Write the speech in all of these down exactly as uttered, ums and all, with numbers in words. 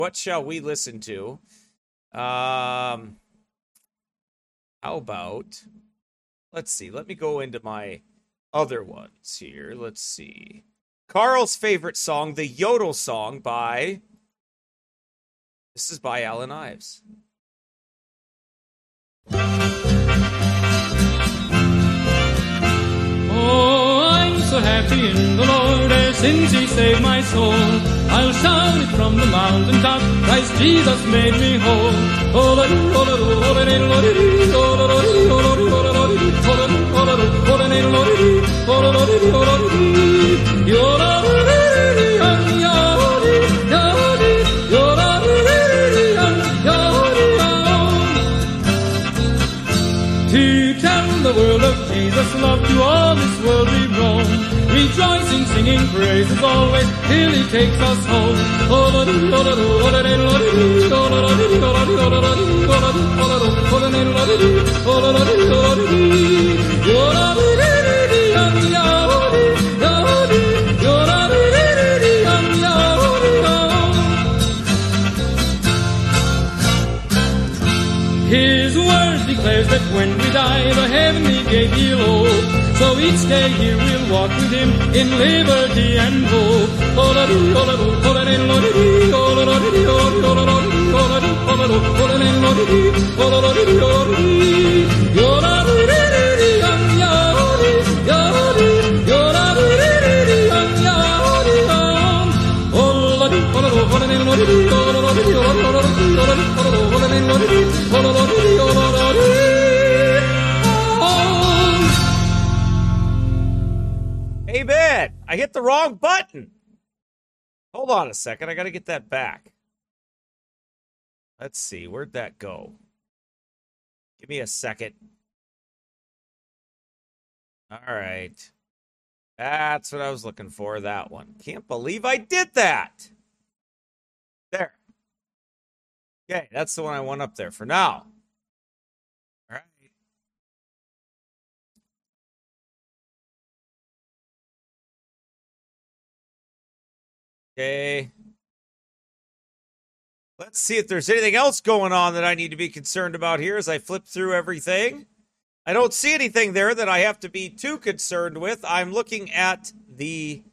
What shall we listen to? Um, how about, let's see, let me go into my other ones here. Let's see. Carl's favorite song, the Yodel Song by, this is by Alan Ives. Oh, I'm so happy in the Lord, ever since He saved my soul. I'll shout it from the mountain top, Christ Jesus made me whole. Oh, Lord, oh, Lord, oh, Lord, oh, Lord, oh, Lord, oh, Lord, oh, Lord, oh, Lord, oh, Lord, oh, Lord, oh, Lord, the world of Jesus' love to all this world we've known. Rejoicing, singing praises always till He takes us home. His word declares that when we die, the heavenly gate He'll open. So each day here we'll walk with Him in liberty and hope. Hey, man, I hit the wrong button. Hold on a second. I got to get that back. Let's see. Where'd that go? Give me a second. All right. That's what I was looking for, that one. Can't believe I did that. There. Okay, that's the one I want up there for now. All right. Okay. Let's see if there's anything else going on that I need to be concerned about here as I flip through everything. I don't see anything there that I have to be too concerned with. I'm looking at the...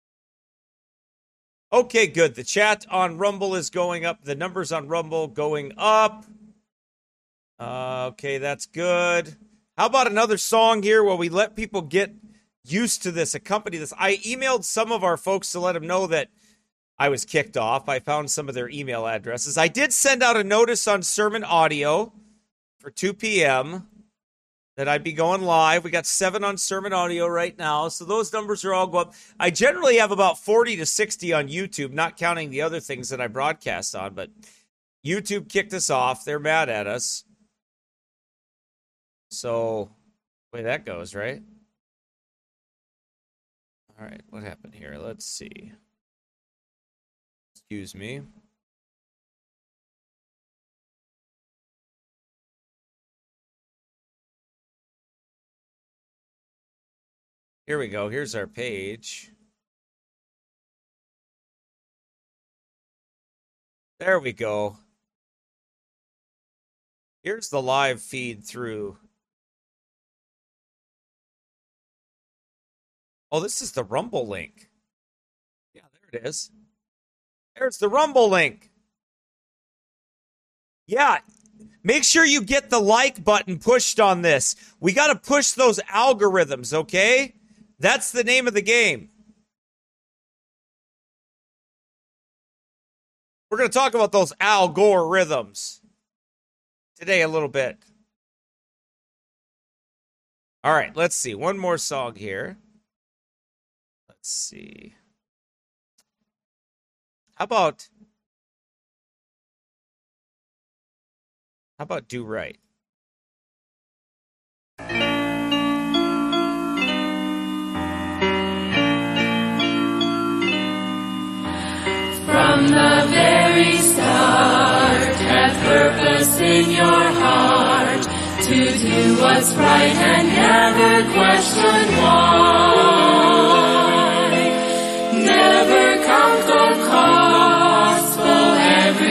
Okay, good. The chat on Rumble is going up. The numbers on Rumble going up. Uh, okay, that's good. How about another song here where we let people get used to this, accompany this? I emailed some of our folks to let them know that I was kicked off. I found some of their email addresses. I did send out a notice on Sermon Audio for two p.m. that I'd be going live. We got seven on Sermon Audio right now, so those numbers are all go up. I generally have about forty to sixty on YouTube, not counting the other things that I broadcast on, but YouTube kicked us off. They're mad at us. So, the way that goes, right? All right, what happened here? Let's see. Excuse me. Here we go. Here's our page. There we go. Here's the live feed through. Oh, this is the Rumble link. Yeah, there it is. There's the Rumble link. Yeah, make sure you get the like button pushed on this. We got to push those algorithms, okay? That's the name of the game. We're going to talk about those Al Gore rhythms today a little bit. All right, let's see. One more song here. Let's see. How about How about Do Right? From the very start, hath purpose in your heart to do what's right and never question why. Never count the cost, for every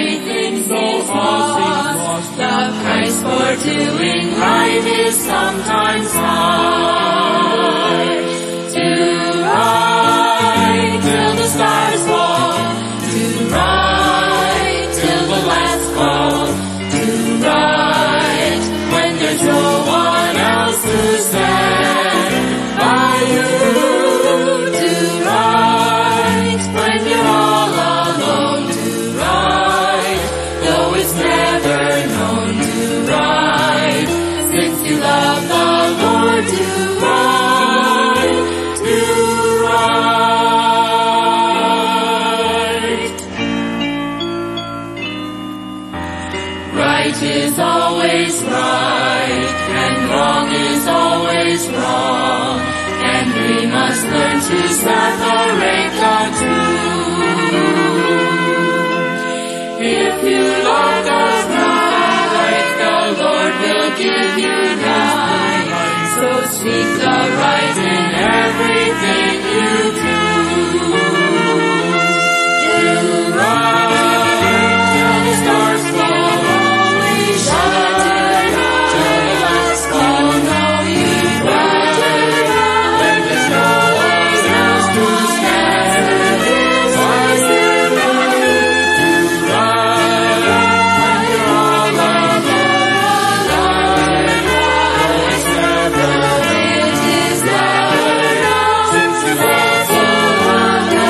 doing right is sometimes hard. Do right till the stars fall. Do right till the last call. Do right when there's no one else to stand by you. Do right when you're all alone. Do right though it's never known. Do right since you love the Lord. Do right, do right. Right is always right, and wrong is always wrong, and we must learn to separate the two. If you love us right, the Lord will give you right. So seek the right in everything you do. Do right till the stars fall. Always shine till the last fall. Know you right when there's no one else to stand. Always do right when you're all alone. Always separate is love. Since you also love the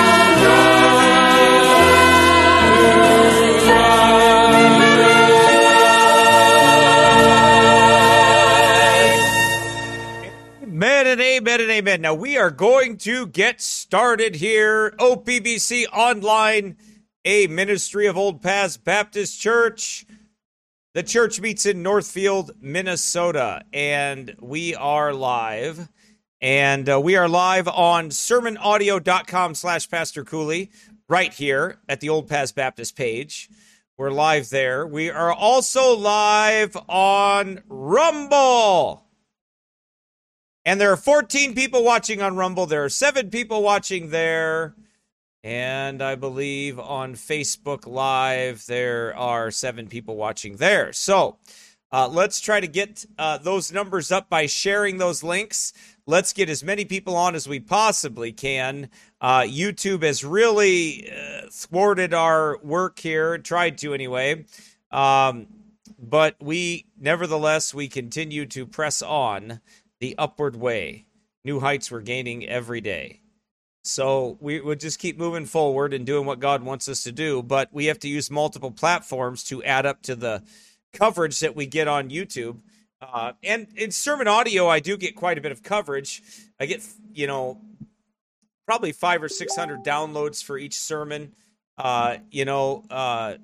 Amen and amen and amen. Now we are going to get started here. O P B C Online, a ministry of Old Paths Baptist Church. The church meets in Northfield, Minnesota, and we are live. And uh, we are live on sermonaudio.com slash Pastor Cooley, right here at the Old Paths Baptist page. We're live there. We are also live on Rumble. And there are fourteen people watching on Rumble. There are seven people watching there. And I believe on Facebook Live, there are seven people watching there. So uh, let's try to get uh, those numbers up by sharing those links. Let's get as many people on as we possibly can. Uh, YouTube has really uh, thwarted our work here, tried to anyway. Um, but we, nevertheless, we continue to press on the upward way. New heights we're gaining every day. So we would just keep moving forward and doing what God wants us to do, but we have to use multiple platforms to add up to the coverage that we get on YouTube. Uh, and in sermon audio, I do get quite a bit of coverage. I get, you know, probably five or six hundred downloads for each sermon, uh, you know, uh,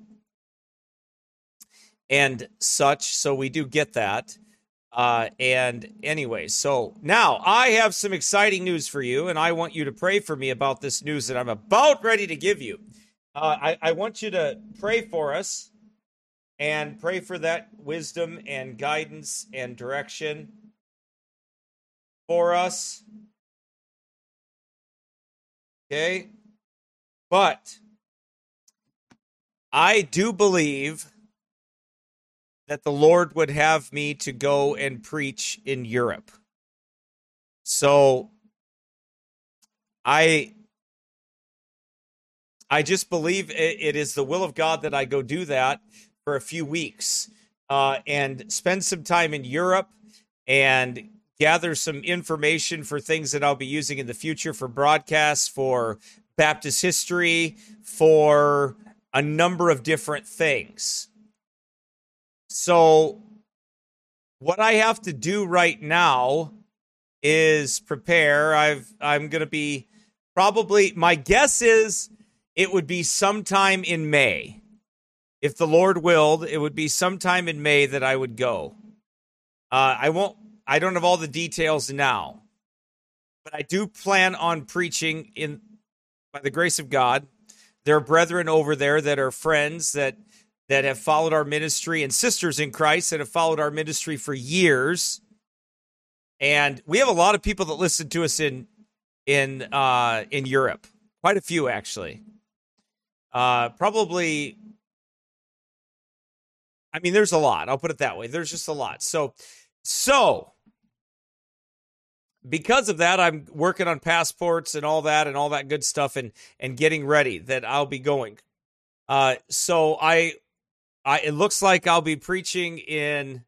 and such. So we do get that. Uh, and anyway, so now I have some exciting news for you, and I want you to pray for me about this news that I'm about ready to give you. Uh, I, I want you to pray for us and pray for that wisdom and guidance and direction for us. Okay? But I do believe that the Lord would have me to go and preach in Europe. So I I just believe it, it is the will of God that I go do that for a few weeks uh, and spend some time in Europe and gather some information for things that I'll be using in the future for broadcasts, for Baptist history, for a number of different things. So what I have to do right now is prepare. I've, I'm going to be probably, my guess is it would be sometime in May. If the Lord willed, it would be sometime in May that I would go. Uh, I won't, I don't have all the details now, but I do plan on preaching in, by the grace of God. There are brethren over there that are friends that that have followed our ministry, and sisters in Christ that have followed our ministry for years. And we have a lot of people that listen to us in in uh, in Europe. Quite a few, actually. Uh, probably, I mean, there's a lot. I'll put it that way. There's just a lot. So, so because of that, I'm working on passports and all that and all that good stuff and and getting ready that I'll be going. Uh, so I, I it looks like I'll be preaching in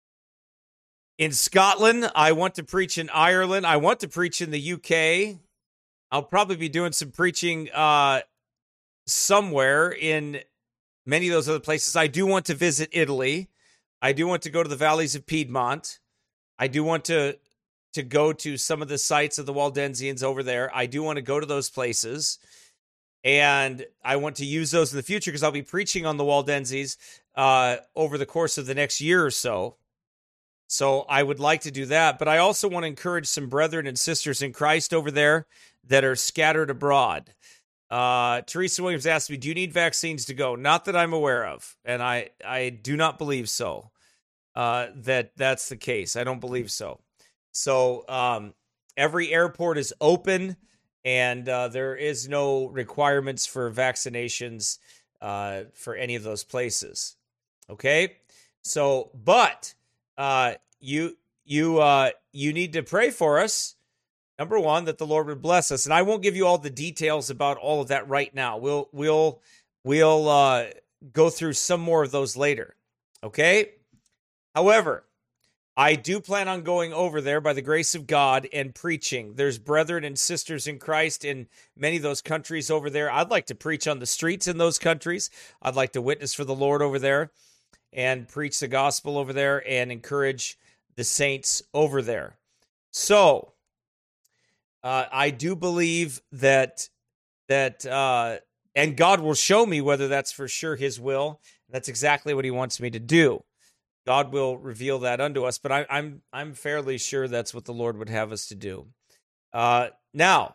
in Scotland. I want to preach in Ireland. I want to preach in the U K. I'll probably be doing some preaching uh, somewhere in many of those other places. I do want to visit Italy. I do want to go to the valleys of Piedmont. I do want to to go to some of the sites of the Waldensians over there. I do want to go to those places. And I want to use those in the future because I'll be preaching on the Waldenses uh, over the course of the next year or so. So I would like to do that. But I also want to encourage some brethren and sisters in Christ over there that are scattered abroad. Uh, Teresa Williams asked me, do you need vaccines to go? Not that I'm aware of. And I, I do not believe so, uh, that that's the case. I don't believe so. So um, every airport is open, and uh, there is no requirements for vaccinations uh, for any of those places. Okay? So, but uh, you you uh, you need to pray for us. Number one, that the Lord would bless us, and I won't give you all the details about all of that right now. We'll we'll we'll uh, go through some more of those later. Okay? However, I do plan on going over there by the grace of God and preaching. There's brethren and sisters in Christ in many of those countries over there. I'd like to preach on the streets in those countries. I'd like to witness for the Lord over there and preach the gospel over there and encourage the saints over there. So, uh, I do believe that, that uh, and God will show me whether that's for sure his will. That's exactly what he wants me to do. God will reveal that unto us, but I, I'm I'm fairly sure that's what the Lord would have us to do. Uh, now,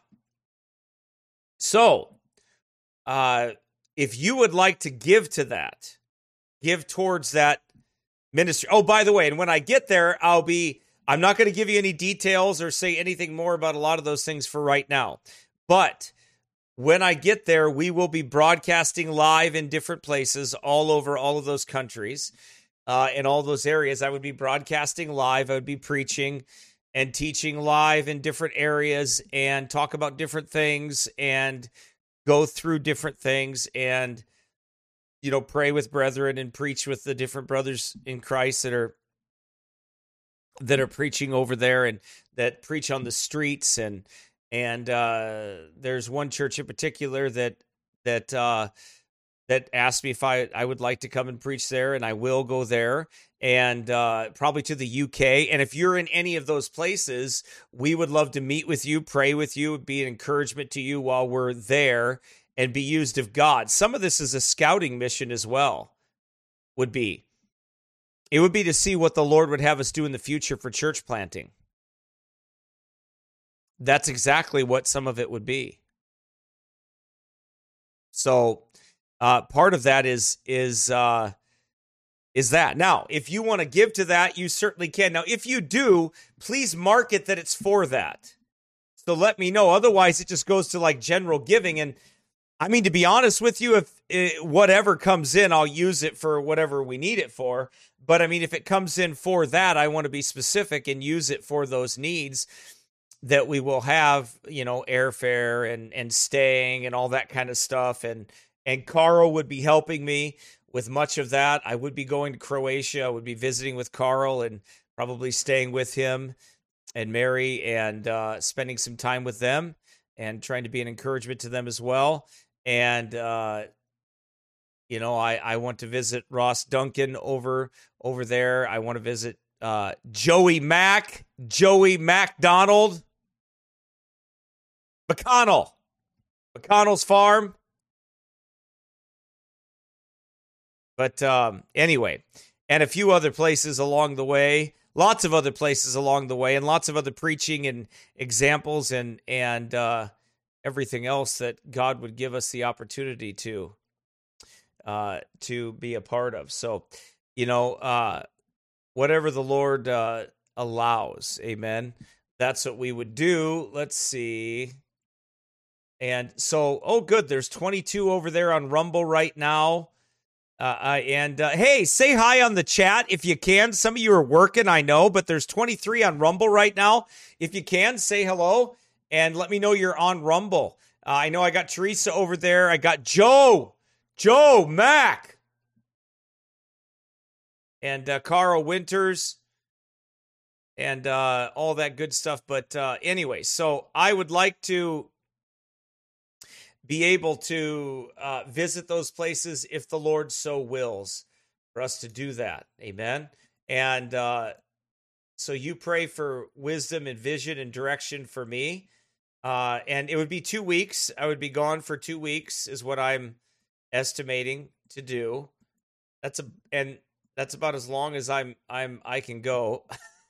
so uh, if you would like to give to that, give towards that ministry. Oh, by the way, and when I get there, I'll be. I'm not going to give you any details or say anything more about a lot of those things for right now, but when I get there, we will be broadcasting live in different places all over all of those countries. Uh, in all those areas, I would be broadcasting live. I would be preaching and teaching live in different areas and talk about different things and go through different things and, you know, pray with brethren and preach with the different brothers in Christ that are that are preaching over there and that preach on the streets. And and uh, there's one church in particular that that. Uh, that asked me if I, I would like to come and preach there, and I will go there, and uh, probably to the U K. And if you're in any of those places, we would love to meet with you, pray with you, be an encouragement to you while we're there, and be used of God. Some of this is a scouting mission as well, would be. It would be to see what the Lord would have us do in the future for church planting. That's exactly what some of it would be. So... Uh, part of that is is uh, is that. Now, if you want to give to that, you certainly can. Now, if you do, please mark it that it's for that. So let me know. Otherwise, it just goes to like general giving. And I mean, to be honest with you, if it, whatever comes in, I'll use it for whatever we need it for. But I mean, if it comes in for that, I want to be specific and use it for those needs that we will have, you know, airfare and and staying and all that kind of stuff. And And Carl would be helping me with much of that. I would be going to Croatia. I would be visiting with Carl and probably staying with him and Mary and uh, spending some time with them and trying to be an encouragement to them as well. And, uh, you know, I, I want to visit Ross Duncan over, over there. I want to visit uh, Joey Mack, Joey MacDonald, McConnell, McConnell's farm. But um, anyway, and a few other places along the way, lots of other places along the way, and lots of other preaching and examples and and uh, everything else that God would give us the opportunity to uh, to be a part of. So, you know, uh, whatever the Lord uh, allows, amen, that's what we would do. Let's see. And so, oh, good, there's twenty-two over there on Rumble right now. Uh, uh, and uh, hey, say hi on the chat if you can. Some of you are working, I know, but there's twenty-three on Rumble right now. If you can, say hello and let me know you're on Rumble. Uh, I know I got Teresa over there. I got Joe, Joe Mac, and uh, Carl Winters, and uh, all that good stuff. But uh, anyway, so I would like to be able to uh, visit those places if the Lord so wills for us to do that. Amen. And uh, so you pray for wisdom and vision and direction for me. Uh, and it would be two weeks. I would be gone for two weeks is what I'm estimating to do. That's a, and that's about as long as I'm, I'm, I can go.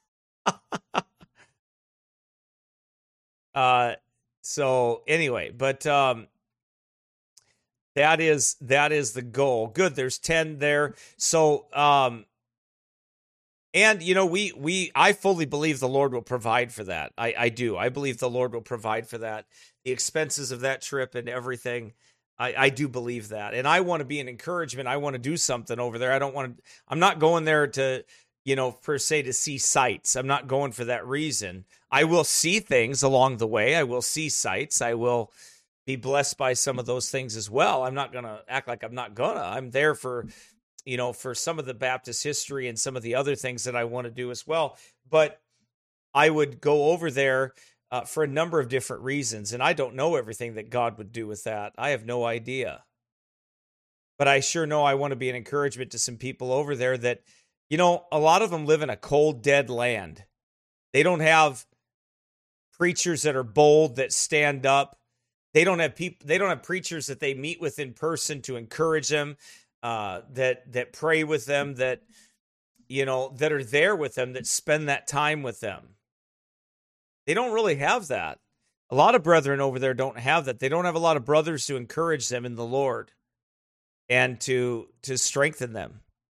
uh, so anyway, but, um, that is, that is the goal. Good. There's ten there. So, um, and, you know, we, we, I fully believe the Lord will provide for that. I, I do. I believe the Lord will provide for that. The expenses of that trip and everything. I, I do believe that. And I want to be an encouragement. I want to do something over there. I don't want to, I'm not going there to, you know, per se to see sights. I'm not going for that reason. I will see things along the way. I will see sights. I will be blessed by some of those things as well. I'm not going to act like I'm not gonna. I'm there for, you know, for some of the Baptist history and some of the other things that I want to do as well. But I would go over there uh, for a number of different reasons. And I don't know everything that God would do with that. I have no idea. But I sure know I want to be an encouragement to some people over there that, you know, a lot of them live in a cold, dead land. They don't have preachers that are bold, that stand up. They don't have people, they don't have preachers that they meet with in person to encourage them. Uh, that that pray with them, that, you know, that are there with them, that spend that time with them. They don't really have that. A lot of brethren over there don't have that. They don't have a lot of brothers to encourage them in the Lord and to to strengthen them.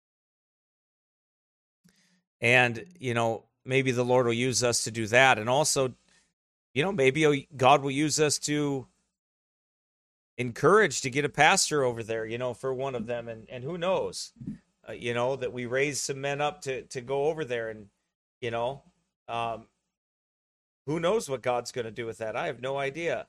And, you know, maybe the Lord will use us to do that. And also, you know, maybe God will use us to encouraged to get a pastor over there, you know, for one of them. And, and who knows, uh, you know, that we raise some men up to, to go over there and, you know, um, who knows what God's going to do with that? I have no idea.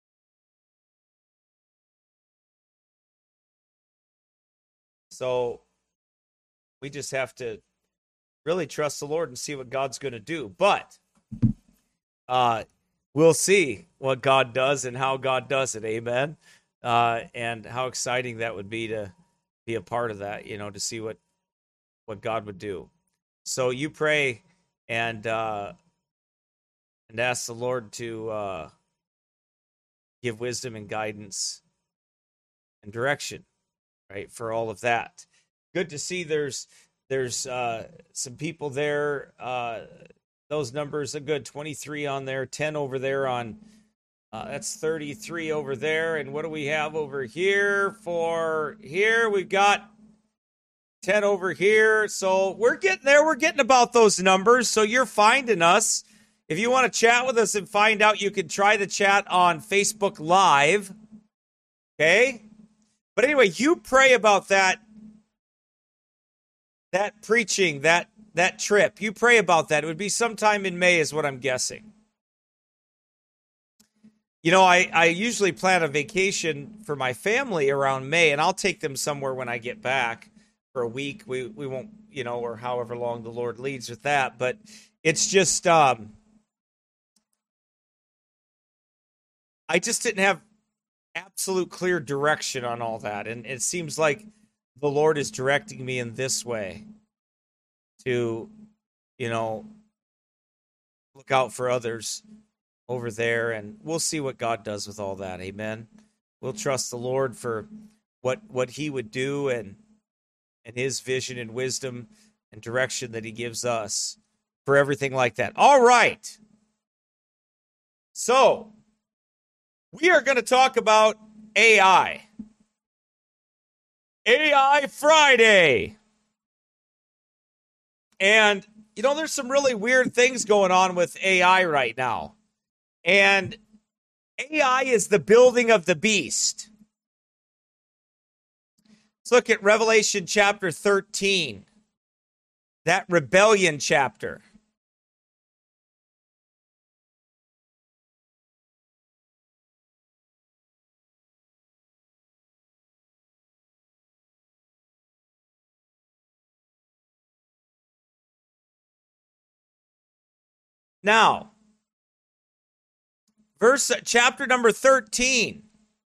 So we just have to really trust the Lord and see what God's going to do. But uh, we'll see what God does and how God does it. Amen. Uh, and how exciting that would be to be a part of that, you know, to see what, what God would do. So you pray and, uh, and ask the Lord to, uh, give wisdom and guidance and direction, right, for all of that. Good to see there's, there's, uh, some people there, uh, those numbers are good. twenty-three on there, ten over there on, uh, that's thirty-three over there. And what do we have over here for here? We've got ten over here. So we're getting there. We're getting about those numbers. So you're finding us. If you want to chat with us and find out, you can try the chat on Facebook Live. Okay. But anyway, you pray about that, that preaching, that, that trip. You pray about that. It would be sometime in May is what I'm guessing. You know, I, I usually plan a vacation for my family around May, and I'll take them somewhere when I get back for a week. We we won't, you know, or however long the Lord leads with that. But it's just, um, I just didn't have absolute clear direction on all that. And it seems like the Lord is directing me in this way to, you know, look out for others over there, and we'll see what God does with all that. Amen. We'll trust the Lord for what what he would do and and his vision and wisdom and direction that he gives us for everything like that. All right. So we are going to talk about A I. A I Friday. And, you know, there's some really weird things going on with A I right now. And A I is the building of the beast. Let's look at Revelation chapter thirteen, that rebellion chapter. Now, verse chapter number thirteen.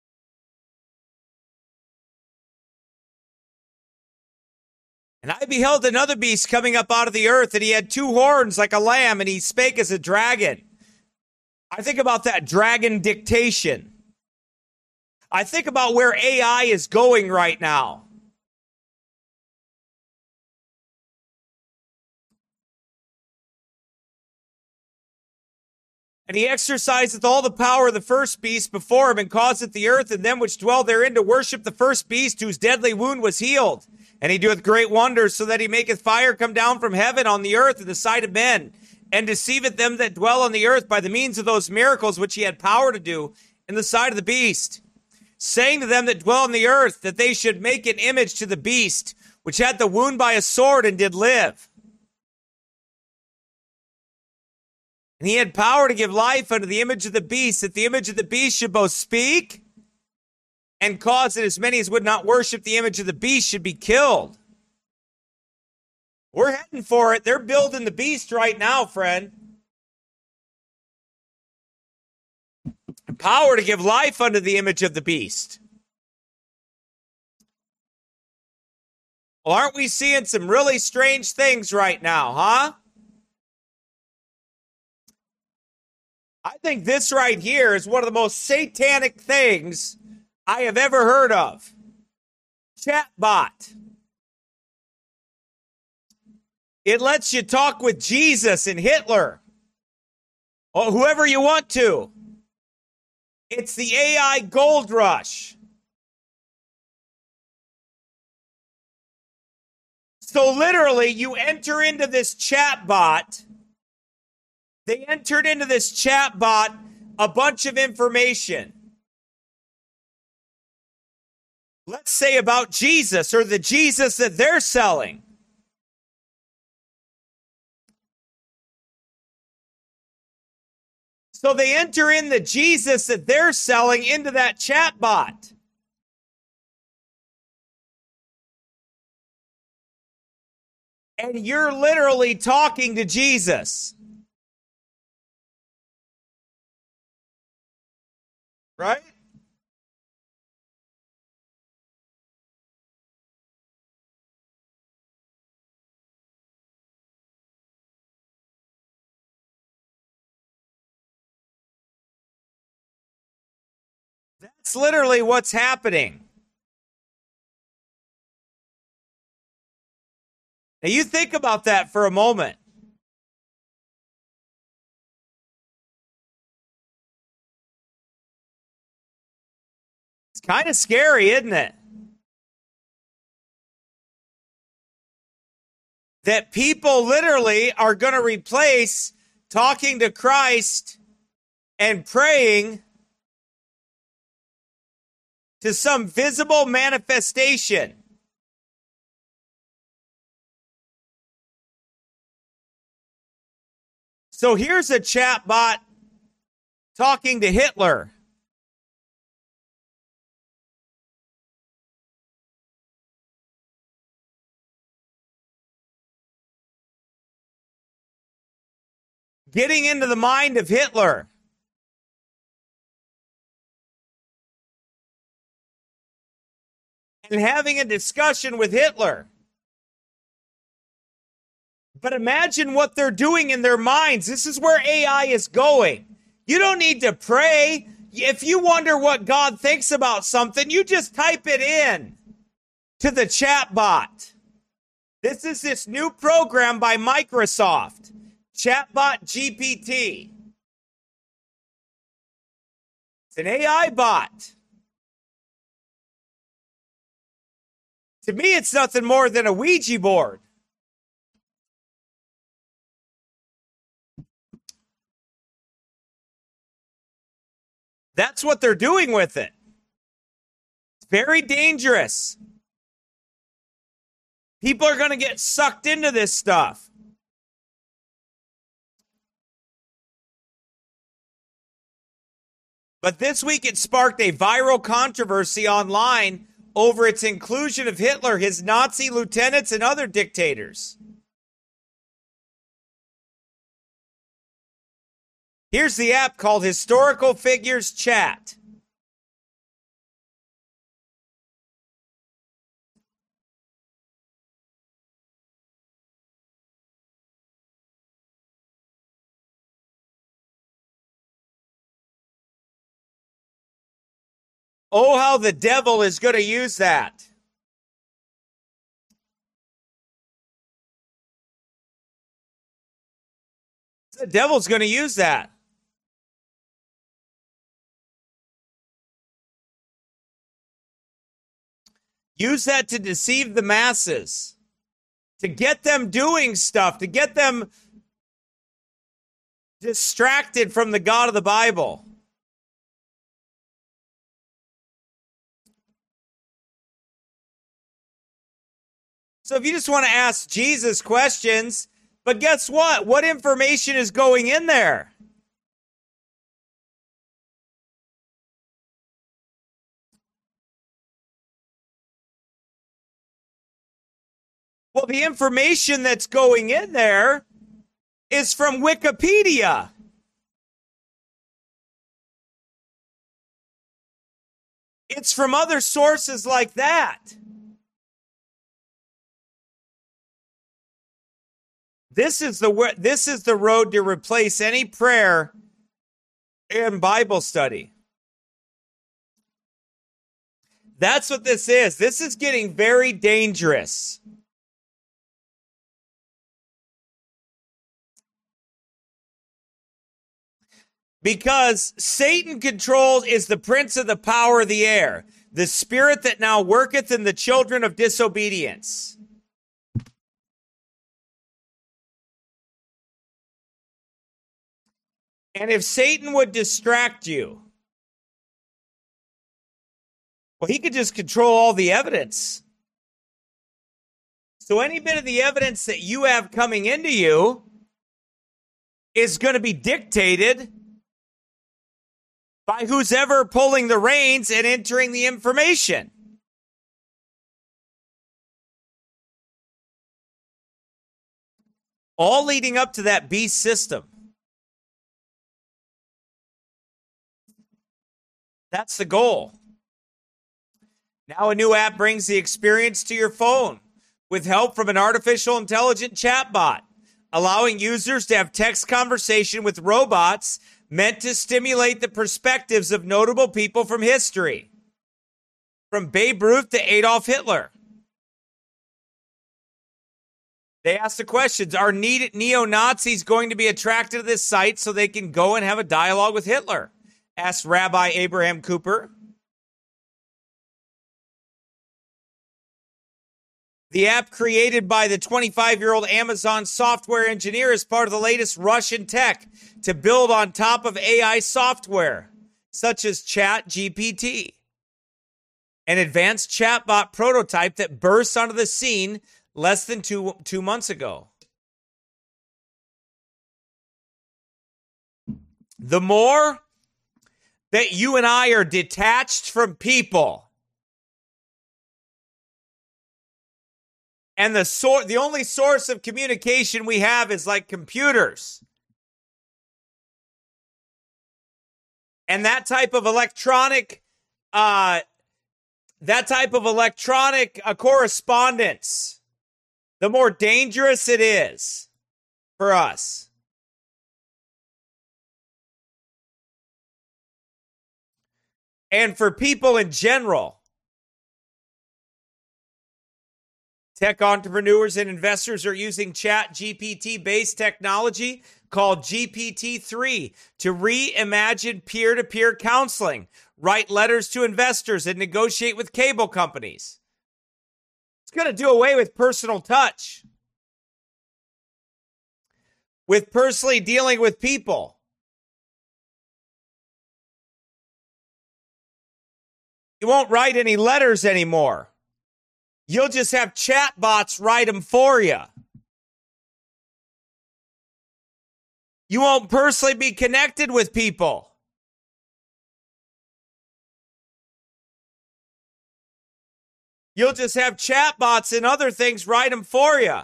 And I beheld another beast coming up out of the earth, and he had two horns like a lamb, and he spake as a dragon. I think about that dragon dictation. I think about where A I is going right now. And he exerciseth all the power of the first beast before him, and causeth the earth and them which dwell therein to worship the first beast, whose deadly wound was healed. And he doeth great wonders, so that he maketh fire come down from heaven on the earth in the sight of men, and deceiveth them that dwell on the earth by the means of those miracles which he had power to do in the sight of the beast, saying to them that dwell on the earth that they should make an image to the beast, which had the wound by a sword and did live. And he had power to give life unto the image of the beast, that the image of the beast should both speak and cause that as many as would not worship the image of the beast should be killed. We're heading for it. They're building the beast right now, friend. Power to give life unto the image of the beast. Well, aren't we seeing some really strange things right now, huh? I think this right here is one of the most satanic things I have ever heard of. Chatbot. It lets you talk with Jesus and Hitler, or whoever you want to. It's the A I gold rush. So literally, you enter into this chatbot. They entered into this chatbot a bunch of information. Let's say about Jesus, or the Jesus that they're selling. So they enter in the Jesus that they're selling into that chatbot. And you're literally talking to Jesus. Right? That's literally what's happening. Now you think about that for a moment. It's kind of scary, isn't it? That people literally are going to replace talking to Christ and praying to some visible manifestation. So here's a chatbot talking to Hitler. Getting into the mind of Hitler. And having a discussion with Hitler. But imagine what they're doing in their minds. This is where A I is going. You don't need to pray. If you wonder what God thinks about something, you just type it in to the chat bot. This is this new program by Microsoft, Chatbot G P T. It's an A I bot. To me, it's nothing more than a Ouija board. That's what they're doing with it. It's very dangerous. People are going to get sucked into this stuff. But this week it sparked a viral controversy online over its inclusion of Hitler, his Nazi lieutenants, and other dictators. Here's the app called Historical Figures Chat. Oh, how the devil is going to use that. The devil's going to use that. Use that to deceive the masses, to get them doing stuff, to get them distracted from the God of the Bible. So if you just want to ask Jesus questions, but guess what? What information is going in there? Well, the information that's going in there is from Wikipedia. It's from other sources like that. This is the this is the road to replace any prayer and Bible study. That's what this is. This is getting very dangerous. Because Satan controls is the prince of the power of the air, the spirit that now worketh in the children of disobedience. And if Satan would distract you, well, he could just control all the evidence. So any bit of the evidence that you have coming into you is going to be dictated by who's ever pulling the reins and entering the information. All leading up to that beast system. That's the goal. Now a new app brings the experience to your phone with help from an artificial intelligent chatbot, allowing users to have text conversation with robots meant to stimulate the perspectives of notable people from history, from Babe Ruth to Adolf Hitler. They asked the questions, are neo-Nazis going to be attracted to this site so they can go and have a dialogue with Hitler? Asked Rabbi Abraham Cooper. The app created by the twenty-five-year-old Amazon software engineer is part of the latest rush in tech to build on top of A I software, such as ChatGPT, an advanced chatbot prototype that burst onto the scene less than two, two months ago. The more that you and I are detached from people, and the sor- the only source of communication we have is like computers, and that type of electronic, uh, that type of electronic uh, correspondence, the more dangerous it is for us. And for people in general, tech entrepreneurs and investors are using ChatGPT-based technology called G P T three to reimagine peer-to-peer counseling, write letters to investors, and negotiate with cable companies. It's going to do away with personal touch, with personally dealing with people. You won't write any letters anymore. You'll just have chat bots write them for you. You won't personally be connected with people. You'll just have chat bots and other things write them for you.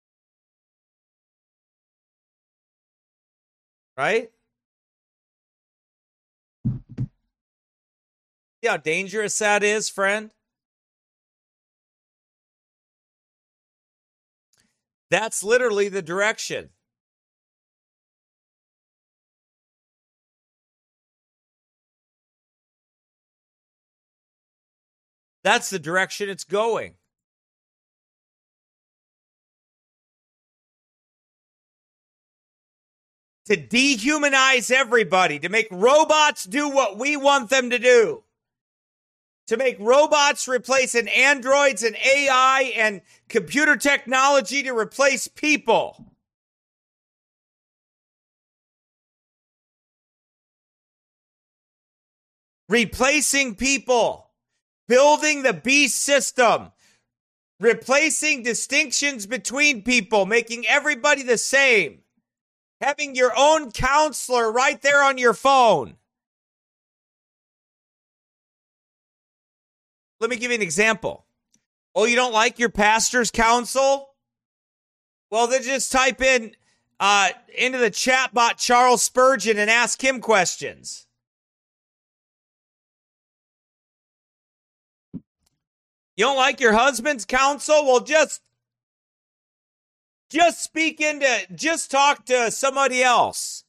Right? See how dangerous that is, friend? That's literally the direction. That's the direction it's going. To dehumanize everybody, to make robots do what we want them to do. To make robots replacing androids and A I and computer technology to replace people. Replacing people. Building the beast system. Replacing distinctions between people. Making everybody the same. Having your own counselor right there on your phone. Let me give you an example. Oh, you don't like your pastor's counsel? Well, then just type in uh, into the chat bot Charles Spurgeon and ask him questions. You don't like your husband's counsel? Well, just, just speak into, just talk to somebody else.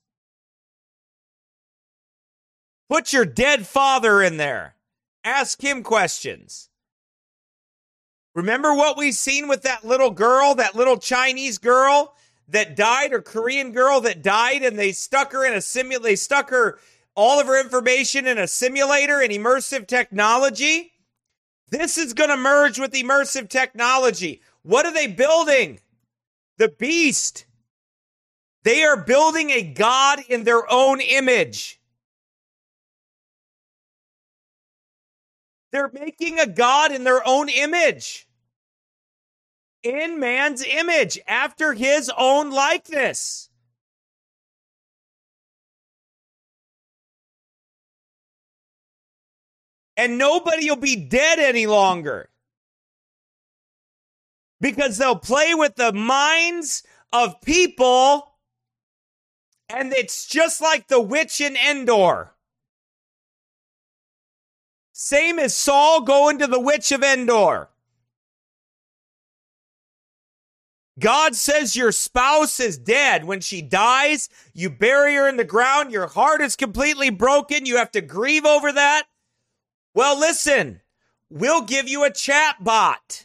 Put your dead father in there. Ask him questions. Remember what we've seen with that little girl, that little Chinese girl that died, or Korean girl that died, and they stuck her in a simulator, they stuck her, all of her information in a simulator and immersive technology? This is going to merge with immersive technology. What are they building? The beast. They are building a god in their own image. They're making a god in their own image. In man's image, after his own likeness. And nobody will be dead any longer. Because they'll play with the minds of people. And it's just like the witch in Endor. Same as Saul going to the witch of Endor. God says your spouse is dead. When she dies, you bury her in the ground. Your heart is completely broken. You have to grieve over that. Well, listen, we'll give you a chat bot.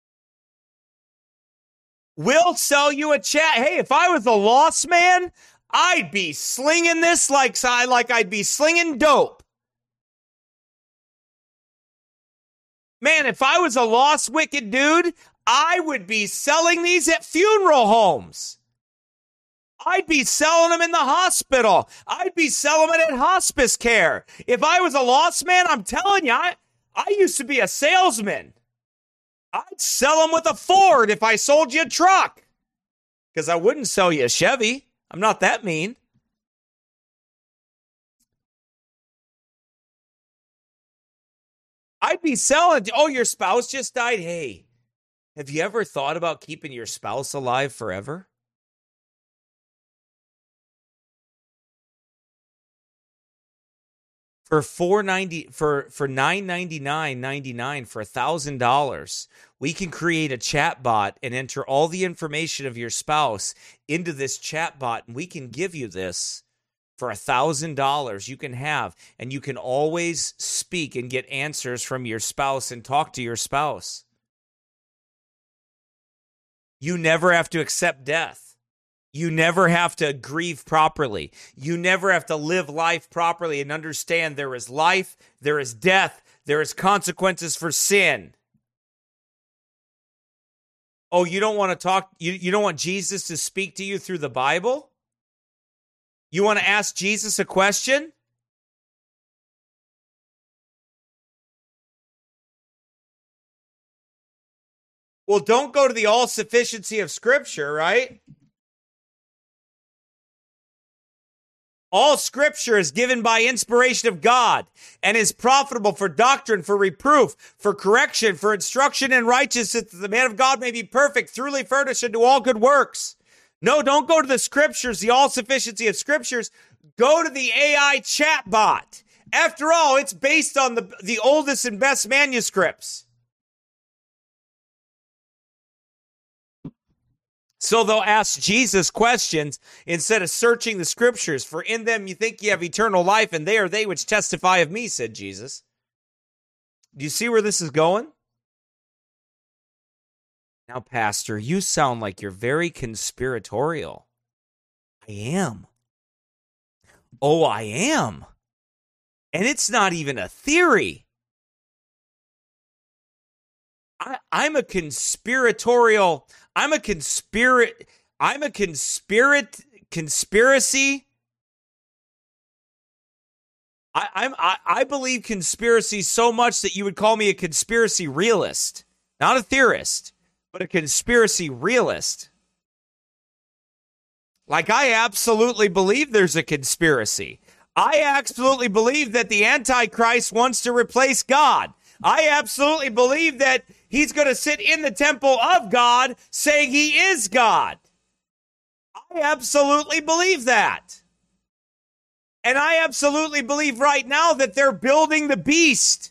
We'll sell you a chat. Hey, if I was a lost man, I'd be slinging this like, like I'd be slinging dope. Man, if I was a lost, wicked dude, I would be selling these at funeral homes. I'd be selling them in the hospital. I'd be selling them at hospice care. If I was a lost man, I'm telling you, I, I used to be a salesman. I'd sell them with a Ford if I sold you a truck. Because I wouldn't sell you a Chevy. I'm not that mean. I'd be selling, oh, your spouse just died. Hey, have you ever thought about keeping your spouse alive forever? For four ninety for for nine ninety-nine ninety-nine for a thousand dollars, we can create a chat bot and enter all the information of your spouse into this chat bot, and we can give you this for a thousand dollars. You can have, and you can always speak and get answers from your spouse and talk to your spouse. You never have to accept death. You never have to grieve properly. You never have to live life properly and understand there is life, there is death, there is consequences for sin. Oh, you don't want to talk, you, you don't want Jesus to speak to you through the Bible? You want to ask Jesus a question? Well, don't go to the all sufficiency of Scripture, right? All Scripture is given by inspiration of God and is profitable for doctrine, for reproof, for correction, for instruction in righteousness, that the man of God may be perfect, truly furnished unto all good works. No, don't go to the Scriptures, the all sufficiency of Scriptures. Go to the A I chatbot. After all, it's based on the, the oldest and best manuscripts. So they'll ask Jesus questions instead of searching the Scriptures. For in them you think you have eternal life, and they are they which testify of me, said Jesus. Do you see where this is going? Now, Pastor, you sound like you're very conspiratorial. I am. Oh, I am. And it's not even a theory. I, I'm a conspiratorial... I'm a conspiracy. I'm a conspirat conspiracy. I, I'm I, I believe conspiracy so much that you would call me a conspiracy realist, not a theorist, but a conspiracy realist. Like, I absolutely believe there's a conspiracy. I absolutely believe that the Antichrist wants to replace God. I absolutely believe that he's going to sit in the temple of God saying he is God. I absolutely believe that. And I absolutely believe right now that they're building the beast.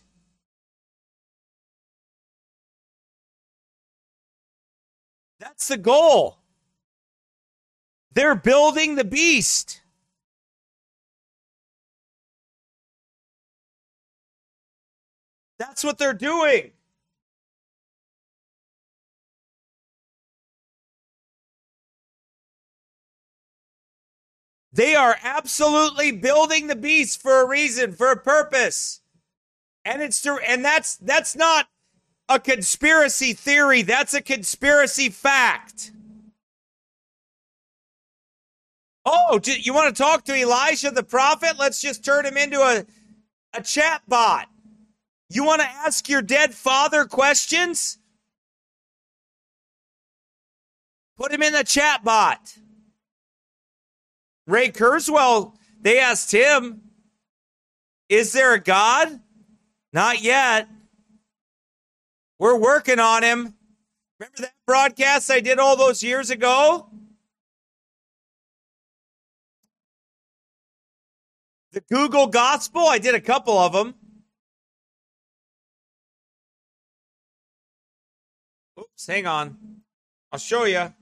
That's the goal. They're building the beast. That's what they're doing. They are absolutely building the beast for a reason, for a purpose. And it's to, and that's that's not a conspiracy theory, that's a conspiracy fact. Oh, you want to talk to Elijah the prophet? Let's just turn him into a, a chat bot. You want to ask your dead father questions? Put him in the chat bot. Ray Kurzweil, they asked him, is there a God? Not yet. We're working on him. Remember that broadcast I did all those years ago? The Google Gospel, I did a couple of them. Oops, hang on. I'll show you.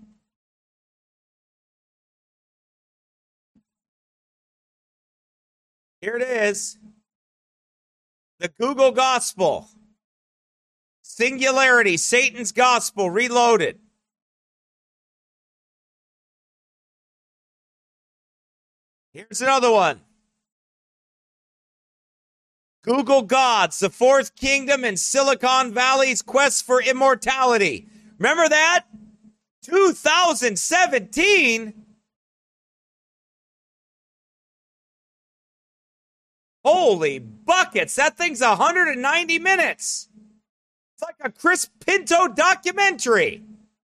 Here it is. The Google Gospel. Singularity, Satan's Gospel, reloaded. Here's another one. Google Gods, the Fourth Kingdom and Silicon Valley's Quest for Immortality. Remember that? two thousand seventeen? Holy buckets, that thing's one hundred ninety minutes. It's like a Chris Pinto documentary.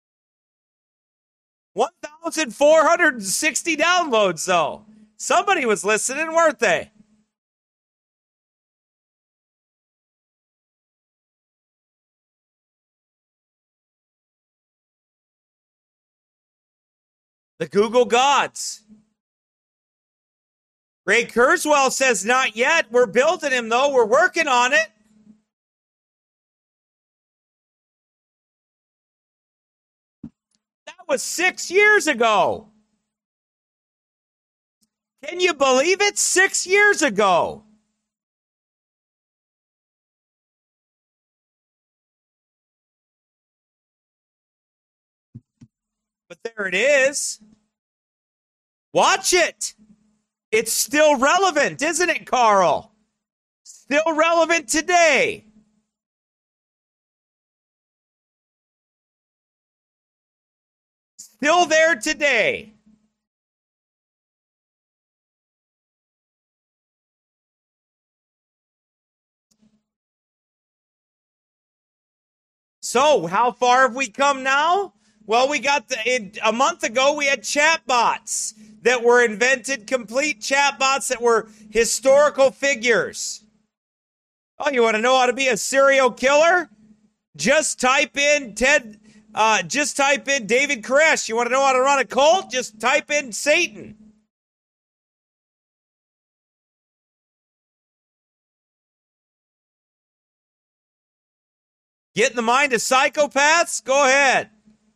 one thousand four hundred sixty downloads, though. Somebody was listening, weren't they? The Google Gods. Ray Kurzweil says, not yet. We're building him, though. We're working on it. That was six years ago. Can you believe it? Six years ago. But there it is. Watch it. It's still relevant, isn't it, Carl? Still relevant today. Still there today. So how far have we come now? Well, we got the, it, a month ago, we had chatbots that were invented, complete chatbots that were historical figures. Oh, you want to know how to be a serial killer? Just type in Ted, uh, just type in David Koresh. You want to know how to run a cult? Just type in Satan. Get in the mind of psychopaths? Go ahead.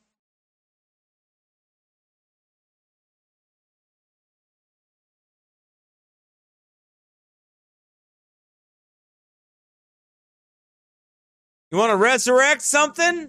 You want to resurrect something?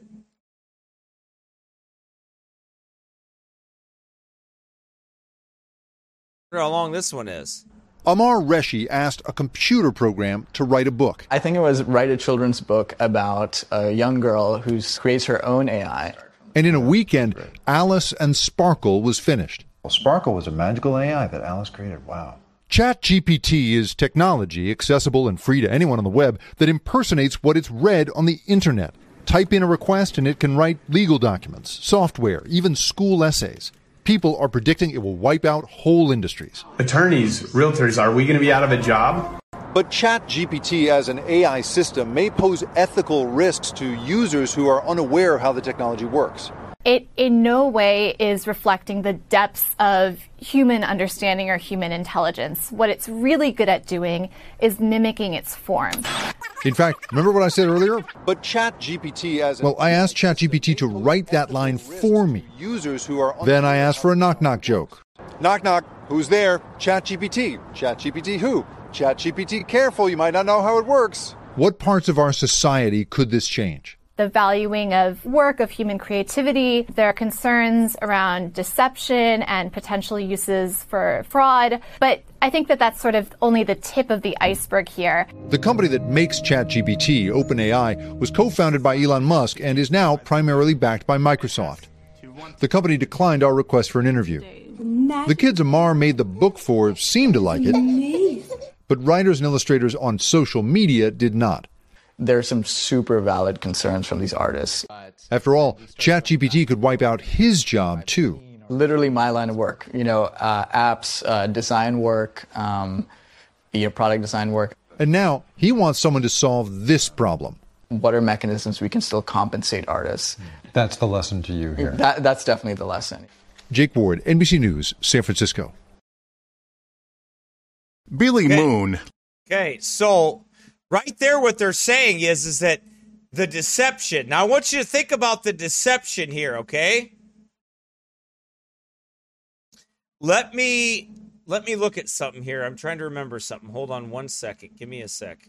I wonder how long this one is. Amar Reshi asked a computer program to write a book. I think it was write a children's book about a young girl who creates her own A I. And in a weekend, Alice and Sparkle was finished. Well, Sparkle was a magical A I that Alice created. Wow. ChatGPT is technology accessible and free to anyone on the web that impersonates what it's read on the internet. Type in a request and it can write legal documents, software, even school essays. People are predicting it will wipe out whole industries. Attorneys, realtors, are we going to be out of a job? But ChatGPT as an A I system may pose ethical risks to users who are unaware of how the technology works. It in no way is reflecting the depths of human understanding or human intelligence. What it's really good at doing is mimicking its form. In fact, remember what I said earlier? But ChatGPT as Well, I asked ChatGPT to write that line for me. Users who are Then I asked for a knock-knock joke. Knock knock, who's there? ChatGPT. ChatGPT who? ChatGPT, careful, you might not know how it works. What parts of our society could this change? The valuing of work, of human creativity. There are concerns around deception and potential uses for fraud. But I think that that's sort of only the tip of the iceberg here. The company that makes ChatGPT, OpenAI, was co-founded by Elon Musk and is now primarily backed by Microsoft. The company declined our request for an interview. The kids Amar made the book for seemed to like it, but writers and illustrators on social media did not. There are some super valid concerns from these artists. After all, ChatGPT could wipe out his job, too. Literally my line of work, you know, uh, apps, uh, design work, um, you know, product design work. And now he wants someone to solve this problem. What are mechanisms we can still compensate artists? That's the lesson to you here. That, that's definitely the lesson. Jake Ward, N B C News, San Francisco. Billy Okay. Moon. Okay, so right there what they're saying is, is that the deception. Now, I want you to think about the deception here, okay? Let me let me look at something here. I'm trying to remember something. Hold on one second. Give me a sec.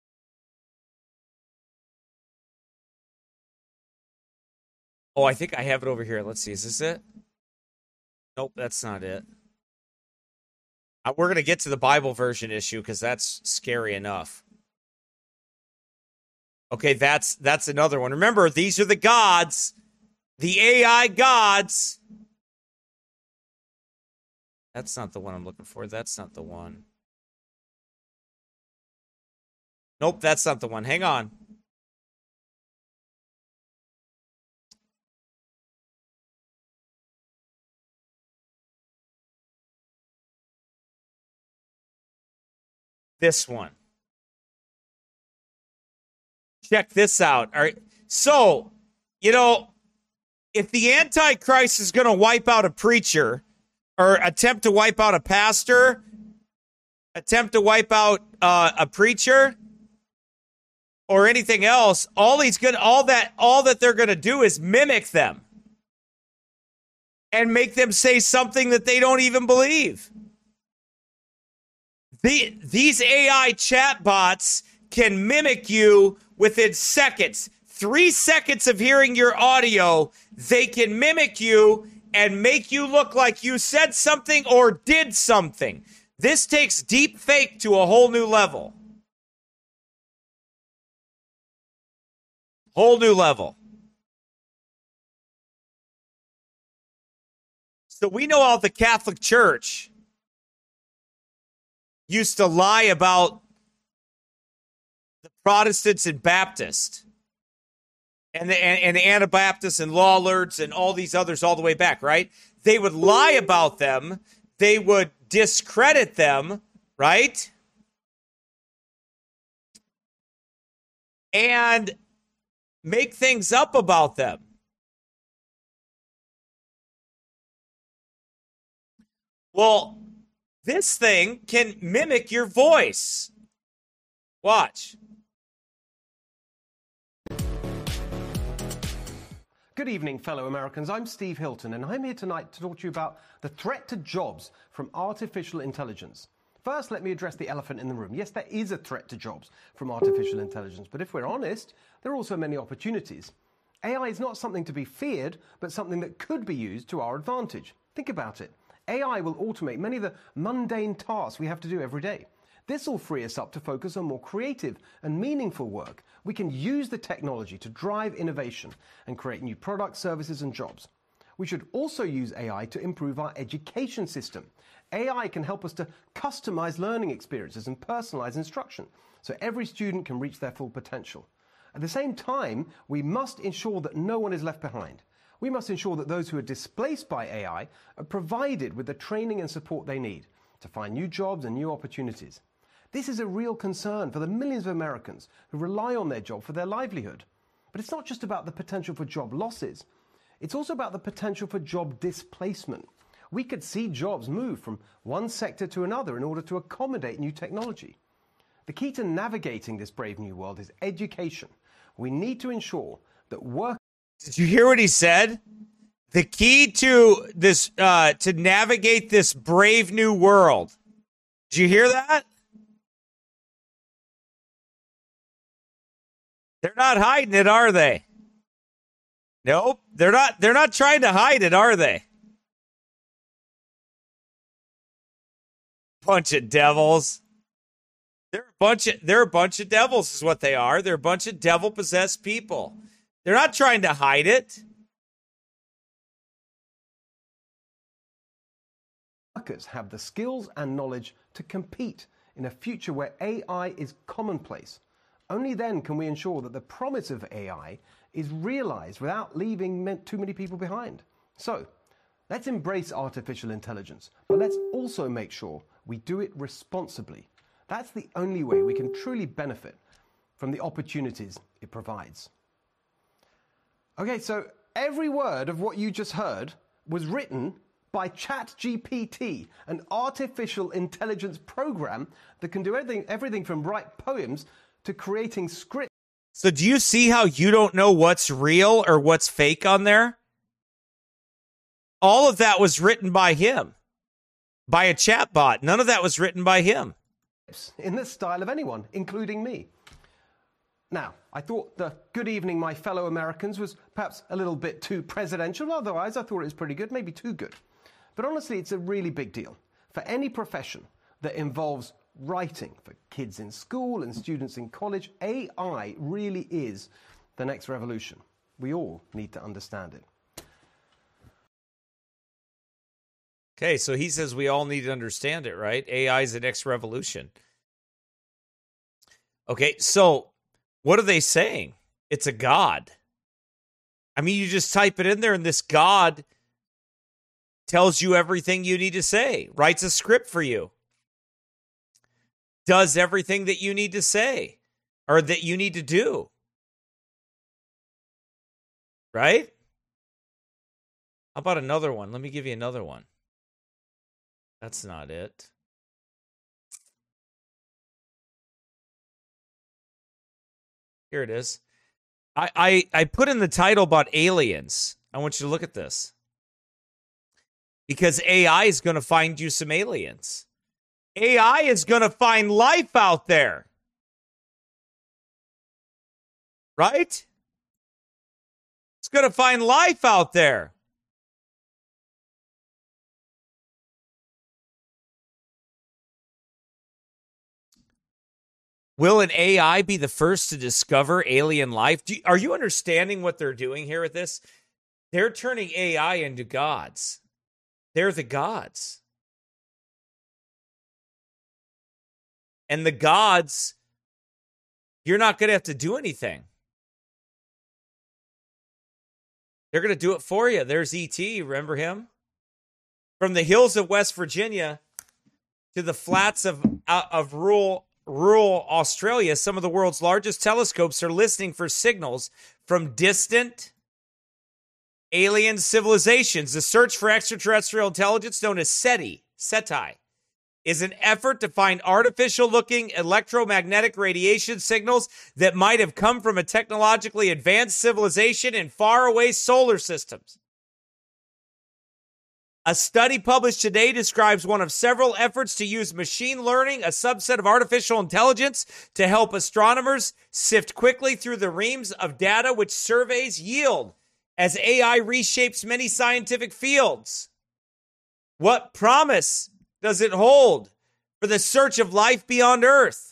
Oh, I think I have it over here. Let's see. Is this it? Nope, that's not it. Uh, We're going to get to the Bible version issue because that's scary enough. Okay, that's that's another one. Remember, these are the gods, the A I gods. That's not the one I'm looking for. That's not the one. Nope, that's not the one. Hang on. This one. Check this out. All right. So, you know, if the Antichrist is going to wipe out a preacher or attempt to wipe out a pastor, attempt to wipe out uh, a preacher or anything else, all he's going all that all that they're going to do is mimic them and make them say something that they don't even believe. The, these A I chatbots can mimic you within seconds. Three seconds of hearing your audio, they can mimic you and make you look like you said something or did something. This takes deep fake to a whole new level. Whole new level. So we know how the Catholic Church used to lie about the Protestants and Baptists and the, and, and the Anabaptists and Law Alerts and all these others all the way back, right? They would lie about them. They would discredit them, right? And make things up about them. Well, this thing can mimic your voice. Watch. Good evening, fellow Americans. I'm Steve Hilton, and I'm here tonight to talk to you about the threat to jobs from artificial intelligence. First, let me address the elephant in the room. Yes, there is a threat to jobs from artificial intelligence, but if we're honest, there are also many opportunities. A I is not something to be feared, but something that could be used to our advantage. Think about it. A I will automate many of the mundane tasks we have to do every day. This will free us up to focus on more creative and meaningful work. We can use the technology to drive innovation and create new products, services, and jobs. We should also use A I to improve our education system. A I can help us to customize learning experiences and personalize instruction so every student can reach their full potential. At the same time, we must ensure that no one is left behind. We must ensure that those who are displaced by A I are provided with the training and support they need to find new jobs and new opportunities. This is a real concern for the millions of Americans who rely on their job for their livelihood. But it's not just about the potential for job losses. It's also about the potential for job displacement. We could see jobs move from one sector to another in order to accommodate new technology. The key to navigating this brave new world is education. We need to ensure that work... Did you hear what he said? The key to this, uh, to navigate this brave new world. Did you hear that? They're not hiding it, are they? Nope, they're not. They're not trying to hide it, are they? Bunch of devils. They're a bunch of. They're a bunch of devils, is what they are. They're a bunch of devil-possessed people. They're not trying to hide it. Workers have the skills and knowledge to compete in a future where A I is commonplace. Only then can we ensure that the promise of A I is realized without leaving too many people behind. So, let's embrace artificial intelligence, but let's also make sure we do it responsibly. That's the only way we can truly benefit from the opportunities it provides. Okay, so every word of what you just heard was written by ChatGPT, an artificial intelligence program that can do everything, everything from write poems to creating scripts. So do you see how you don't know what's real or what's fake on there? All of that was written by him, by a chatbot. None of that was written by him. In the style of anyone, including me. Now, I thought the good evening, my fellow Americans was perhaps a little bit too presidential. Otherwise, I thought it was pretty good, maybe too good. But honestly, it's a really big deal. For any profession that involves writing, for kids in school and students in college, A I really is the next revolution. We all need to understand it. Okay, so he says we all need to understand it, right? A I is the next revolution. Okay, so what are they saying? It's a god. I mean, you just type it in there and this god tells you everything you need to say, writes a script for you, does everything that you need to say or that you need to do. Right? How about another one? Let me give you another one. That's not it. Here it is. I, I, I put in the title about aliens. I want you to look at this. Because A I is going to find you some aliens. A I is going to find life out there. Right? It's going to find life out there. Will an A I be the first to discover alien life? Do you, are you understanding what they're doing here with this? They're turning A I into gods. They're the gods. And the gods, you're not going to have to do anything. They're going to do it for you. There's E T. Remember him? From the hills of West Virginia to the flats of uh, of rural rural Australia, some of the world's largest telescopes are listening for signals from distant alien civilizations. The search for extraterrestrial intelligence, known as SETI, SETI, is an effort to find artificial-looking electromagnetic radiation signals that might have come from a technologically advanced civilization in faraway solar systems. A study published today describes one of several efforts to use machine learning, a subset of artificial intelligence, to help astronomers sift quickly through the reams of data which surveys yield as A I reshapes many scientific fields. What promise does it hold for the search of life beyond Earth?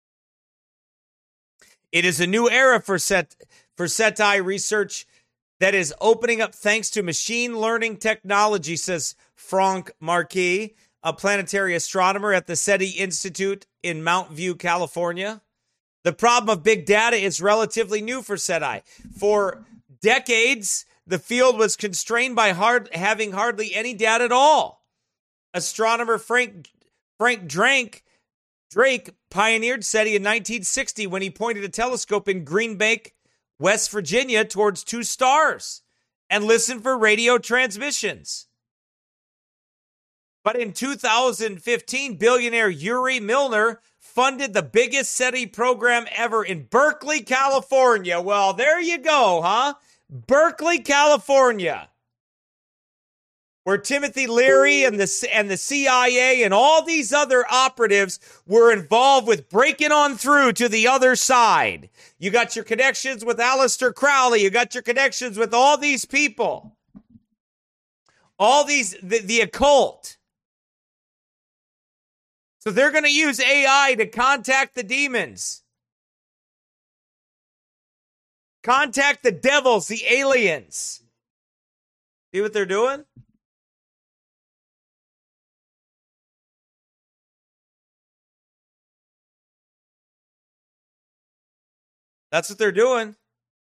It is a new era for SET, for SETI research that is opening up thanks to machine learning technology, says Franck Marquis, a planetary astronomer at the SETI Institute in Mount View, California. The problem of big data is relatively new for SETI. For decades, the field was constrained by hard, having hardly any data at all. Astronomer Frank, Frank Drake, Drake pioneered SETI in nineteen sixty when he pointed a telescope in Green Bank, West Virginia, towards two stars and listened for radio transmissions. But in two thousand fifteen, billionaire Yuri Milner funded the biggest SETI program ever in Berkeley, California. Well, there you go, huh? Berkeley, California, where Timothy Leary and the, and the C I A and all these other operatives were involved with breaking on through to the other side. You got your connections with Aleister Crowley. You got your connections with all these people. All these, the, the occult. So they're going to use A I to contact the demons. Contact the devils, the aliens. See what they're doing? That's what they're doing.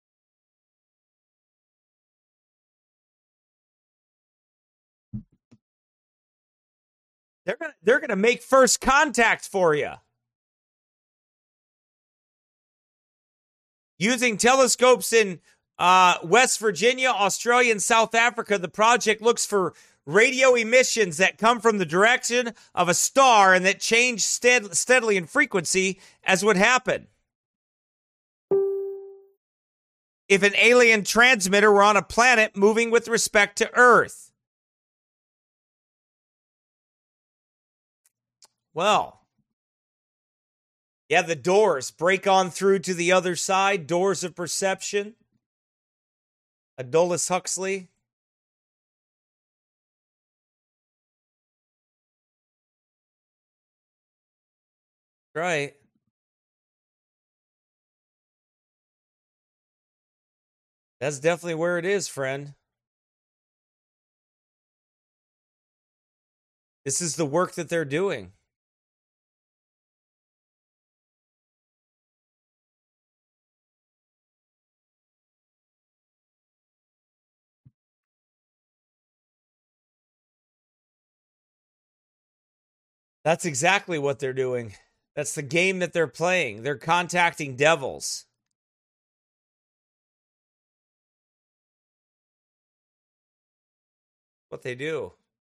They're gonna, they're gonna make first contact for you. Using telescopes in uh, West Virginia, Australia, and South Africa, the project looks for radio emissions that come from the direction of a star and that change stead- steadily in frequency, as would happen if an alien transmitter were on a planet moving with respect to Earth. Well, yeah, the doors break on through to the other side, doors of perception. Aldous Huxley. Right. That's definitely where it is, friend. This is the work that they're doing. That's exactly what they're doing. That's the game that they're playing. They're contacting devils. What they do.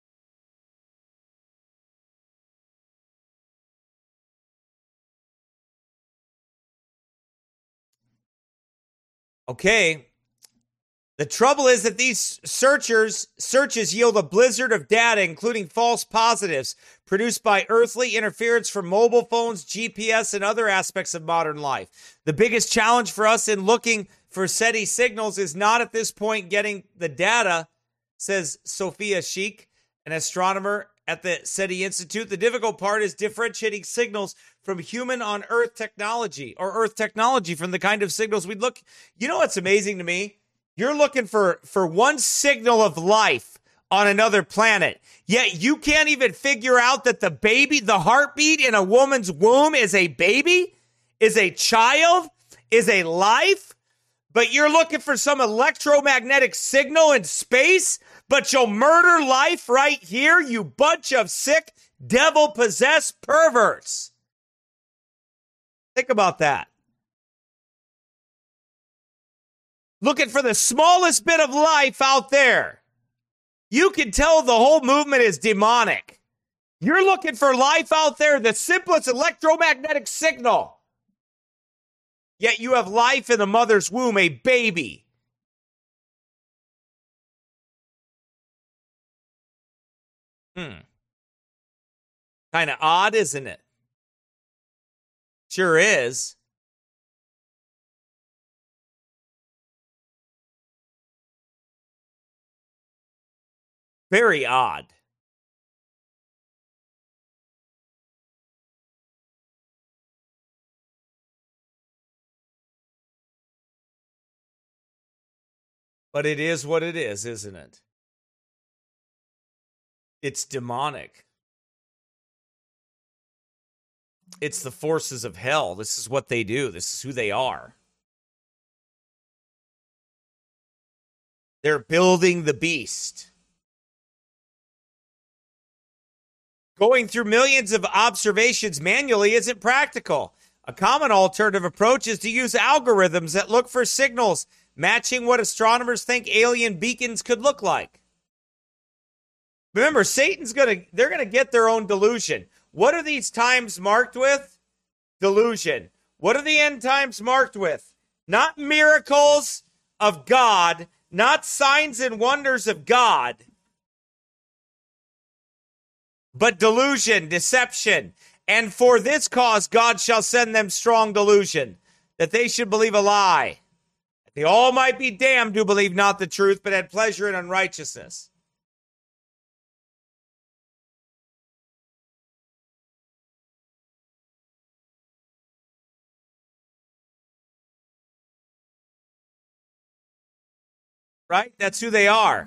Okay. The trouble is that these searchers searches yield a blizzard of data, including false positives produced by earthly interference from mobile phones, G P S, and other aspects of modern life. The biggest challenge for us in looking for SETI signals is not at this point getting the data, says Sophia Sheik, an astronomer at the SETI Institute. The difficult part is differentiating signals from human on Earth technology or Earth technology from the kind of signals we'd look. You know what's amazing to me? You're looking for, for one signal of life on another planet, yet you can't even figure out that the baby, the heartbeat in a woman's womb is a baby, is a child, is a life. But you're looking for some electromagnetic signal in space, but you'll murder life right here, you bunch of sick, devil-possessed perverts. Think about that. Looking for the smallest bit of life out there. You can tell the whole movement is demonic. You're looking for life out there, the simplest electromagnetic signal. Yet you have life in the mother's womb, a baby. Hmm. Kind of odd, isn't it? Sure is. Very odd. But it is what it is, isn't it? It's demonic. It's the forces of hell. This is what they do. This is who they are. They're building the beast. Going through millions of observations manually isn't practical. A common alternative approach is to use algorithms that look for signals matching what astronomers think alien beacons could look like. Remember, Satan's going to, they're going to get their own delusion. What are these times marked with? Delusion. What are the end times marked with? Not miracles of God, not signs and wonders of God, but delusion, deception. And for this cause, God shall send them strong delusion, that they should believe a lie. That they all might be damned who believe not the truth, but had pleasure in unrighteousness. Right? That's who they are.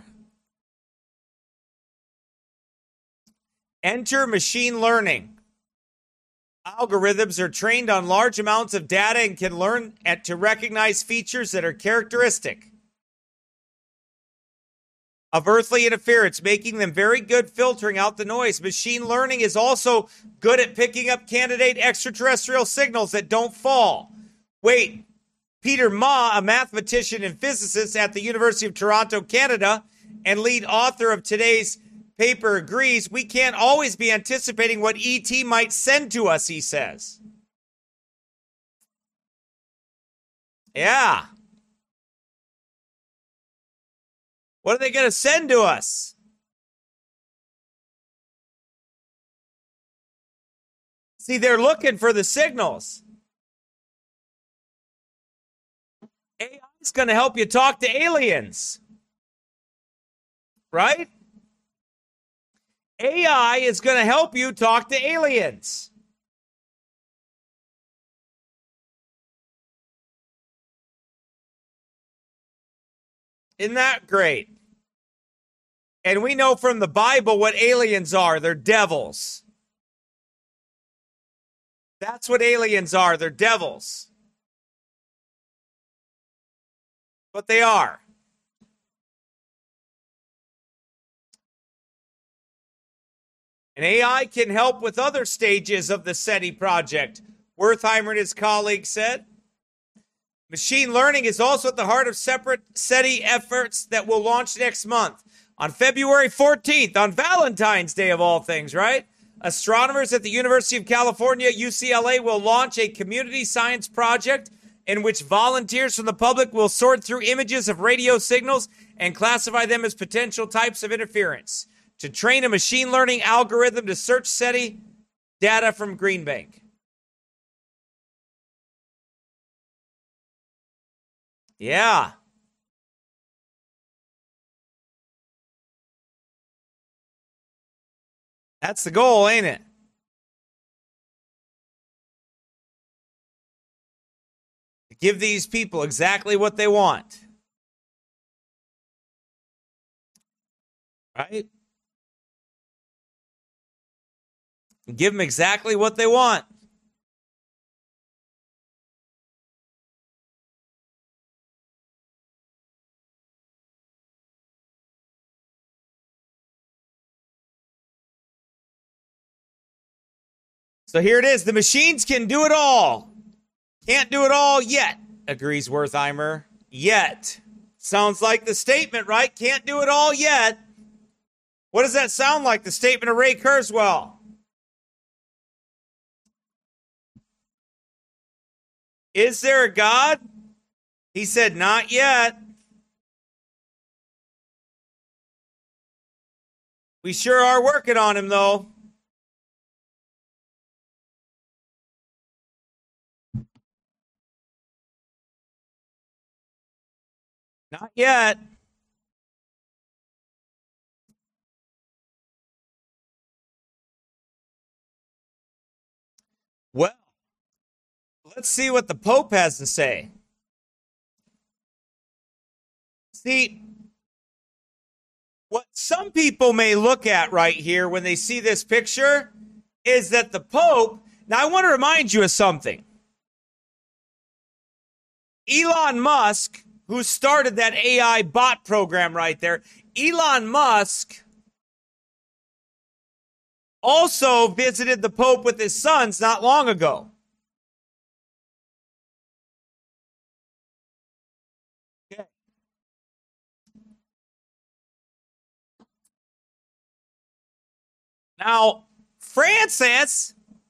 Enter machine learning. Algorithms are trained on large amounts of data and can learn at, to recognize features that are characteristic of earthly interference, making them very good filtering out the noise. Machine learning is also good at picking up candidate extraterrestrial signals that don't fall. Wait, Peter Ma, a mathematician and physicist at the University of Toronto, Canada, and lead author of today's paper, agrees we can't always be anticipating what E T might send to us, he says. Yeah. What are they going to send to us? See, they're looking for the signals. A I is going to help you talk to aliens. Right? A I is going to help you talk to aliens. Isn't that great? And we know from the Bible what aliens are. They're devils. That's what aliens are. They're devils. What they are. And A I can help with other stages of the SETI project, Wertheimer and his colleagues said. Machine learning is also at the heart of separate SETI efforts that will launch next month. On February fourteenth, on Valentine's Day of all things, right? Astronomers at the University of California, U C L A, will launch a community science project in which volunteers from the public will sort through images of radio signals and classify them as potential types of interference to train a machine learning algorithm to search SETI data from Green Bank. Yeah. That's the goal, ain't it? Give these people exactly what they want. Right? Give them exactly what they want. So here it is. The machines can do it all. Can't do it all yet, agrees Wertheimer. Yet. Sounds like the statement, right? Can't do it all yet. What does that sound like? The statement of Ray Kurzweil. Is there a God? He said, not yet. We sure are working on him, though. Not yet. Well, let's see what the Pope has to say. See, what some people may look at right here when they see this picture is that the Pope, now I want to remind you of something. Elon Musk, who started that A I bot program right there, Elon Musk also visited the Pope with his sons not long ago. Okay. Now, Francis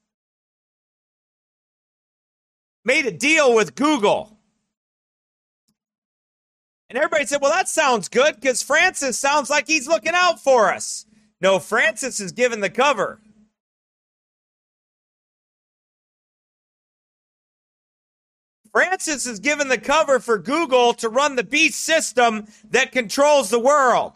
made a deal with Google. And everybody said, well, that sounds good because Francis sounds like he's looking out for us. No, Francis is giving the cover. Francis is giving the cover for Google to run the beast system that controls the world.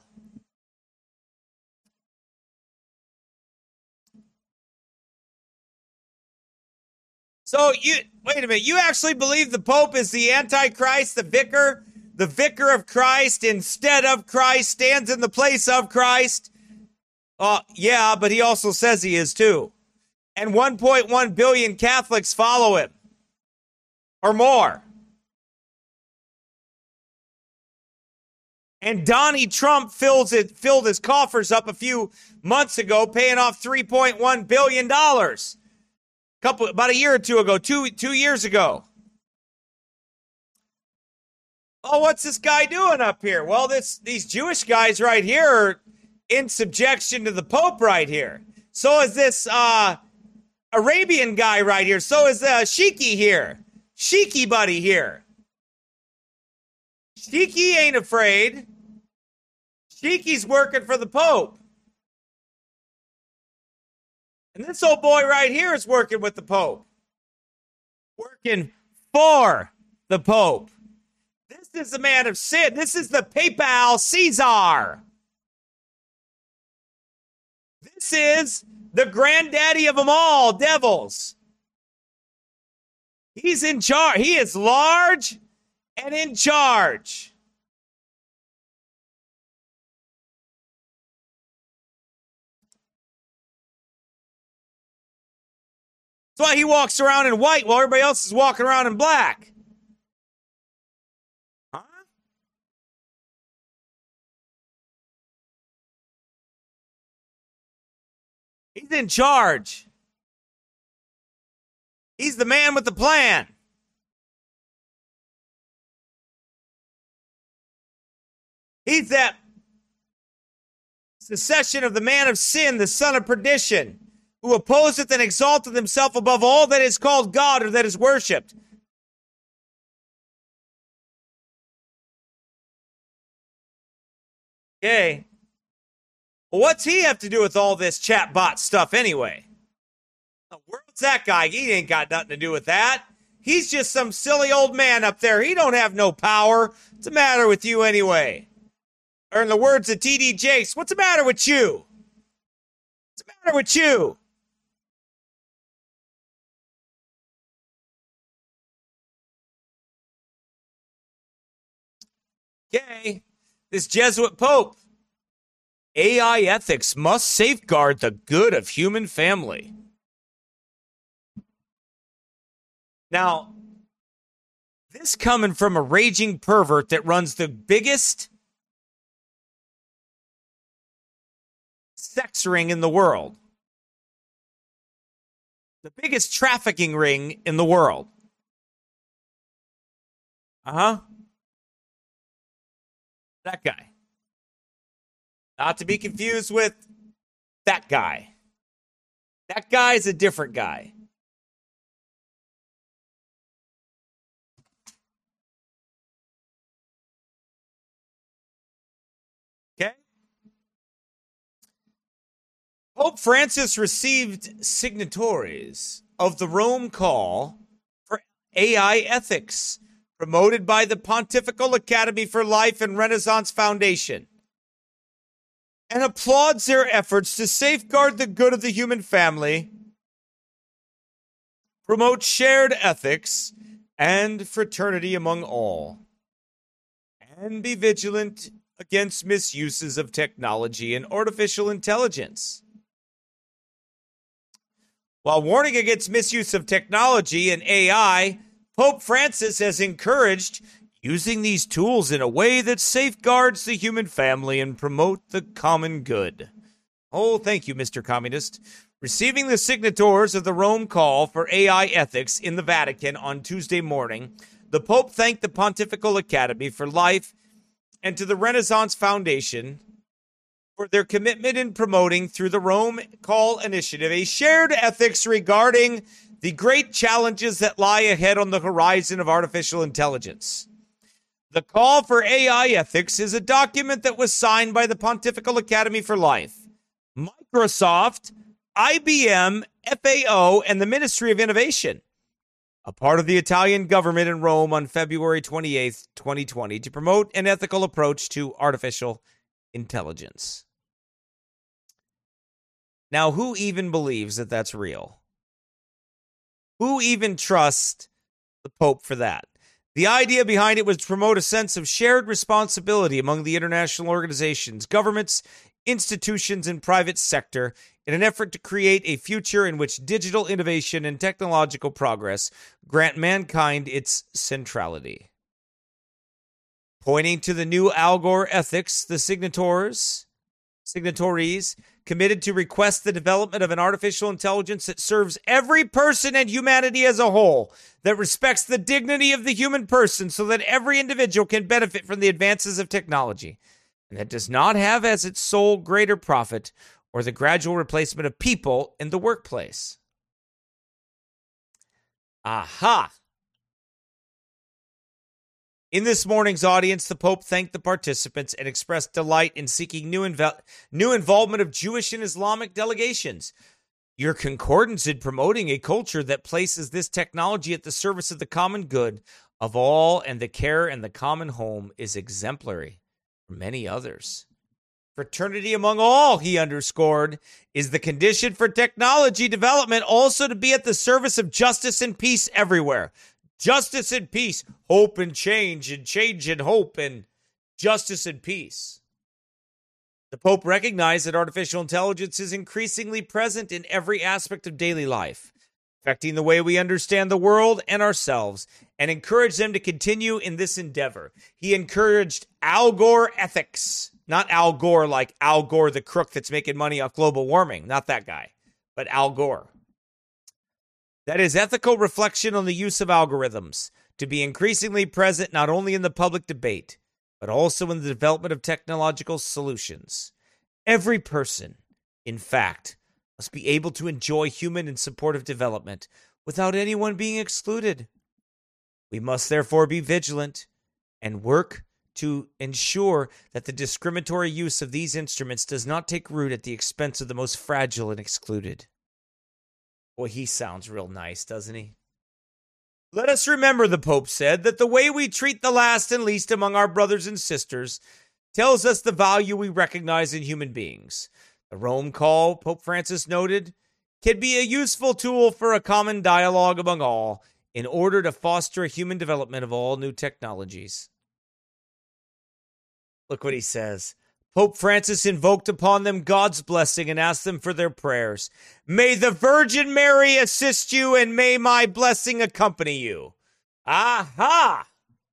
So you, wait a minute, you actually believe the Pope is the Antichrist, the vicar, the vicar of Christ instead of Christ, stands in the place of Christ? Uh, yeah, but he also says he is too. And one point one billion Catholics follow him. Or more. And Donnie Trump fills it, filled his coffers up a few months ago, paying off three point one billion dollars. Couple, about a year or two ago, two, two years ago. Oh, what's this guy doing up here? Well, this these Jewish guys right here are in subjection to the Pope right here. So is this uh, Arabian guy right here. So is uh, Sheiky here. Sheiky buddy here. Sheiky ain't afraid. Sheiky's working for the Pope. And this old boy right here is working with the Pope. Working for the Pope. This is the man of sin. This is the Papal Caesar. This is the granddaddy of them all, devils. He's in charge. He is large and in charge. That's why he walks around in white while everybody else is walking around in black. Huh? He's in charge. He's the man with the plan. He's that secession of the man of sin, the son of perdition, who opposeth and exalteth himself above all that is called God or that is worshipped. Okay. Well, what's he have to do with all this chatbot stuff anyway? The world's that guy? He ain't got nothing to do with that. He's just some silly old man up there. He don't have no power. What's the matter with you anyway? Or in the words of T D Jakes, what's the matter with you? What's the matter with you? Okay, this Jesuit Pope. A I ethics must safeguard the good of human family. Now, this coming from a raging pervert that runs the biggest sex ring in the world. The biggest trafficking ring in the world. Uh-huh. That guy. Not to be confused with that guy. That guy's a different guy. Okay? Pope Francis received signatories of the Rome Call for A I Ethics, promoted by the Pontifical Academy for Life and Renaissance Foundation, and applauds their efforts to safeguard the good of the human family, promote shared ethics and fraternity among all, and be vigilant against misuses of technology and artificial intelligence. While warning against misuse of technology and A I, Pope Francis has encouraged using these tools in a way that safeguards the human family and promote the common good. Oh, thank you, Mister Communist. Receiving the signatories of the Rome Call for A I Ethics in the Vatican on Tuesday morning, the Pope thanked the Pontifical Academy for Life and to the Renaissance Foundation for their commitment in promoting through the Rome Call initiative a shared ethics regarding the great challenges that lie ahead on the horizon of artificial intelligence. The Call for A I Ethics is a document that was signed by the Pontifical Academy for Life, Microsoft, I B M, F A O, and the Ministry of Innovation, a part of the Italian government in Rome on February twenty-eighth, twenty twenty, to promote an ethical approach to artificial intelligence. Now, who even believes that that's real? Who even trusts the Pope for that? The idea behind it was to promote a sense of shared responsibility among the international organizations, governments, institutions, and private sector in an effort to create a future in which digital innovation and technological progress grant mankind its centrality. Pointing to the new Al Gore ethics, the signatories, signatories committed to request the development of an artificial intelligence that serves every person and humanity as a whole, that respects the dignity of the human person so that every individual can benefit from the advances of technology, and that does not have as its sole greater profit or the gradual replacement of people in the workplace. Aha! In this morning's audience, the Pope thanked the participants and expressed delight in seeking new, inv- new involvement of Jewish and Islamic delegations. Your concordance in promoting a culture that places this technology at the service of the common good of all and the care and the common home is exemplary for many others. Fraternity among all, he underscored, is the condition for technology development also to be at the service of justice and peace everywhere. Justice and peace, hope and change, and change and hope, and justice and peace. The Pope recognized that artificial intelligence is increasingly present in every aspect of daily life, affecting the way we understand the world and ourselves, and encouraged them to continue in this endeavor. He encouraged Al Gore ethics, not Al Gore like Al Gore, the crook that's making money off global warming, not that guy, but Al Gore. That is ethical reflection on the use of algorithms to be increasingly present not only in the public debate, but also in the development of technological solutions. Every person, in fact, must be able to enjoy human and supportive development without anyone being excluded. We must therefore be vigilant and work to ensure that the discriminatory use of these instruments does not take root at the expense of the most fragile and excluded. Boy, he sounds real nice, doesn't he? Let us remember, the Pope said, that the way we treat the last and least among our brothers and sisters tells us the value we recognize in human beings. The Rome Call, Pope Francis noted, can be a useful tool for a common dialogue among all in order to foster a human development of all new technologies. Look what he says. Pope Francis invoked upon them God's blessing and asked them for their prayers. May the Virgin Mary assist you and may my blessing accompany you. Aha!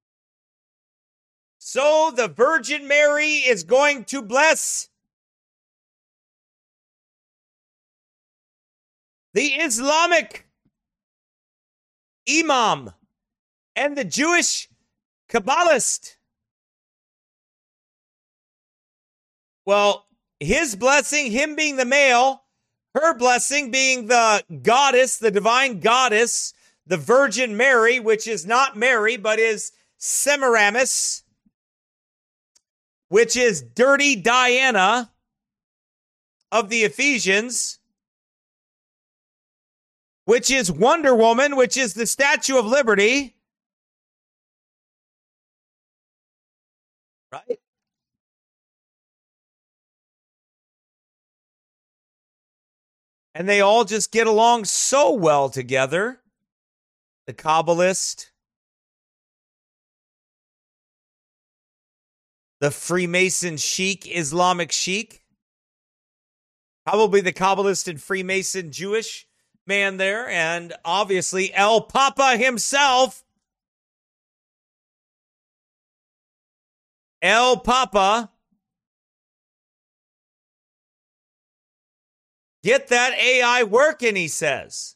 So the Virgin Mary is going to bless the Islamic imam and the Jewish Kabbalist. Well, his blessing, him being the male, her blessing being the goddess, the divine goddess, the Virgin Mary, which is not Mary, but is Semiramis, which is Dirty Diana of the Ephesians, which is Wonder Woman, which is the Statue of Liberty. Right? And they all just get along so well together. The Kabbalist, the Freemason Sheik, Islamic Sheik, probably the Kabbalist and Freemason Jewish man there, and obviously El Papa himself, El Papa. Get that A I working, he says.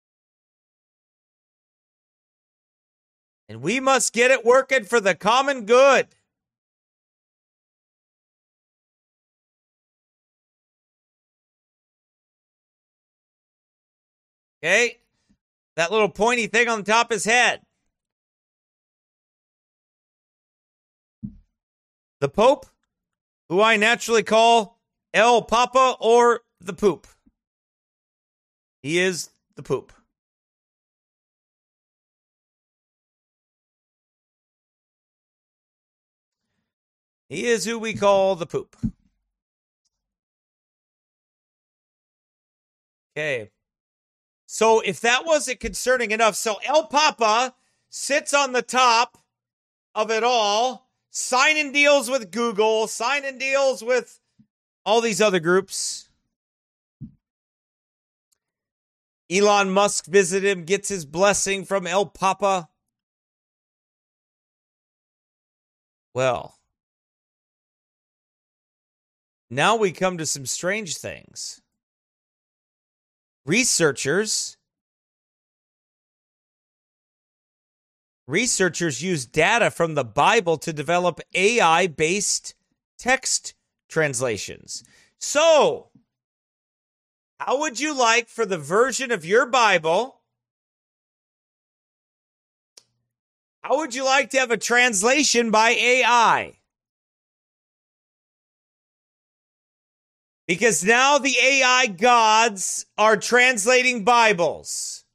And we must get it working for the common good. Okay? That little pointy thing on the top of his head. The Pope, who I naturally call El Papa or the Poop. He is the Poop. He is who we call the Poop. Okay. So if that wasn't concerning enough, so El Papa sits on the top of it all, signing deals with Google, signing deals with all these other groups. Elon Musk visited him, gets his blessing from El Papa. Well, now we come to some strange things. Researchers, researchers use data from the Bible to develop A I-based text translations. So, how would you like for the version of your Bible? How would you like to have a translation by A I? Because now the A I gods are translating Bibles.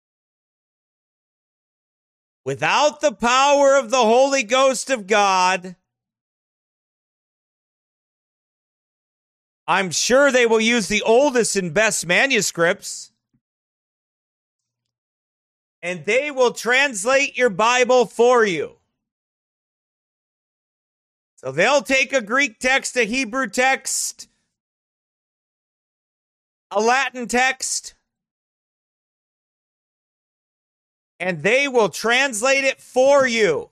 Without the power of the Holy Ghost of God, I'm sure they will use the oldest and best manuscripts, and they will translate your Bible for you. So they'll take a Greek text, a Hebrew text, a Latin text, and they will translate it for you.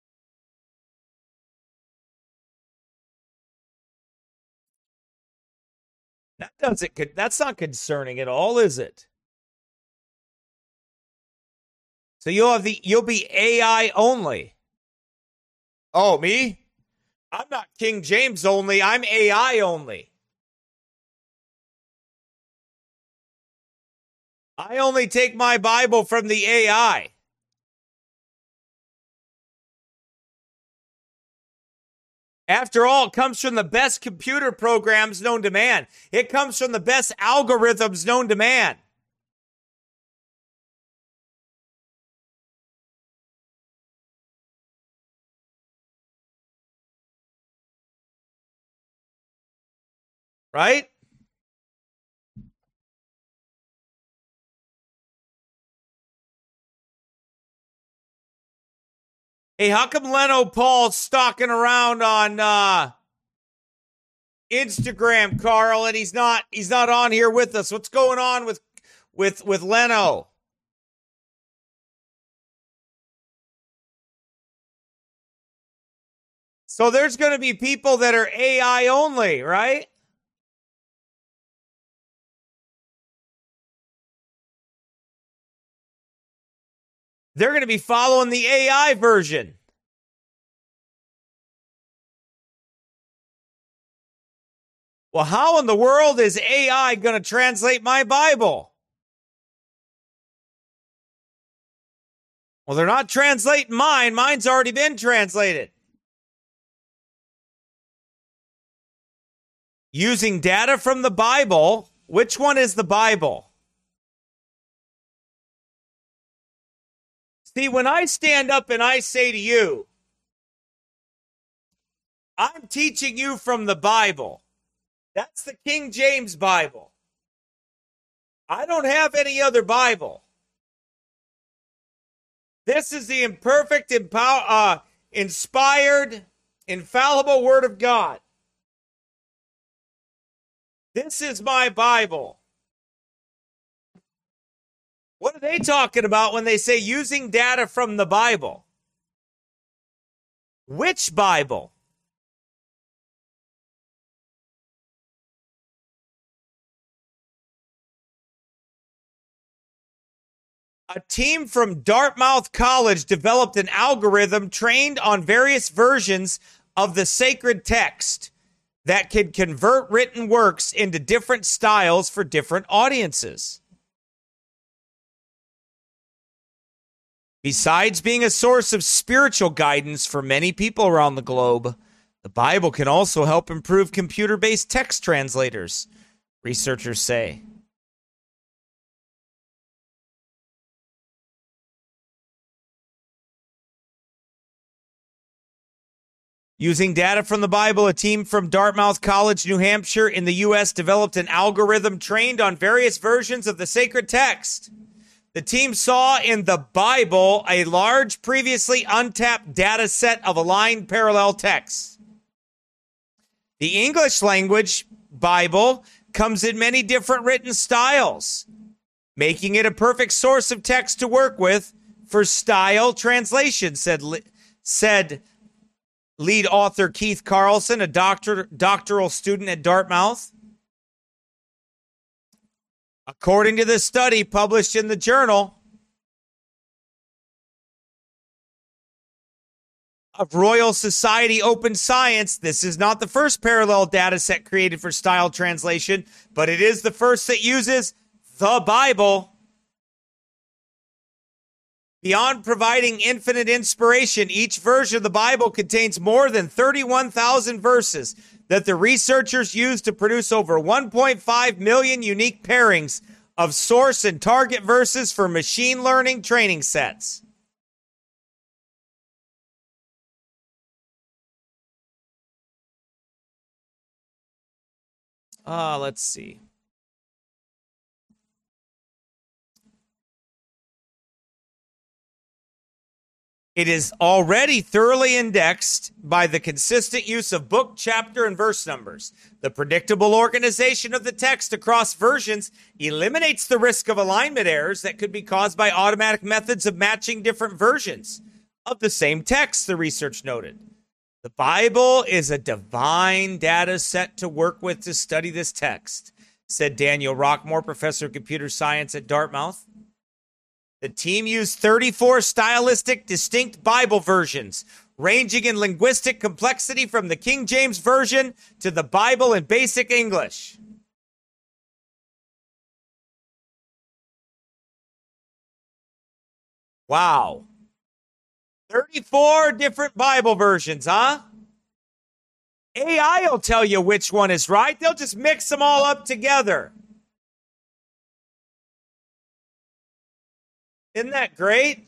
That doesn't, that's not concerning at all, is it? So you'll have the, you'll be A I only. Oh, me? I'm not King James only. I'm A I only. I only take my Bible from the A I. After all, it comes from the best computer programs known to man. It comes from the best algorithms known to man. Right? Hey, how come Leno Paul's stalking around on uh, Instagram, Carl, and he's not he's not on here with us? What's going on with with with Leno? So there's going to be people that are A I only, right? they're going to be following the A I version. Well, how in the world is A I going to translate my Bible? Well, they're not translating mine. Mine's already been translated. Using data from the Bible. Which one is the Bible? See, when I stand up and I say to you, I'm teaching you from the Bible. That's the King James Bible. I don't have any other Bible. This is the imperfect, empower, uh, inspired, infallible Word of God. This is my Bible. What are they talking about when they say using data from the Bible? Which Bible? A team from Dartmouth College developed an algorithm trained on various versions of the sacred text that can convert written works into different styles for different audiences. Besides being a source of spiritual guidance for many people around the globe, the Bible can also help improve computer-based text translators, researchers say. Using data from the Bible, a team from Dartmouth College, New Hampshire, in the U S developed an algorithm trained on various versions of the sacred text. The team saw in the Bible a large, previously untapped data set of aligned parallel texts. The English language Bible comes in many different written styles, making it a perfect source of text to work with for style translation, said, said lead author Keith Carlson, a doctor, doctoral student at Dartmouth. According to this study published in the journal of Royal Society Open Science, this is not the first parallel data set created for style translation, but it is the first that uses the Bible. Beyond providing infinite inspiration, each version of the Bible contains more than thirty-one thousand verses that the researchers used to produce over one point five million unique pairings of source and target verses for machine learning training sets. Uh, let's see. It is already thoroughly indexed by the consistent use of book, chapter, and verse numbers. The predictable organization of the text across versions eliminates the risk of alignment errors that could be caused by automatic methods of matching different versions of the same text, the research noted. The Bible is a divine data set to work with to study this text, said Daniel Rockmore, professor of computer science at Dartmouth. The team used thirty-four stylistic distinct Bible versions, ranging in linguistic complexity from the King James Version to the Bible in Basic English. Wow. thirty-four different Bible versions, huh? A I will tell you which one is right. They'll just mix them all up together. Isn't that great?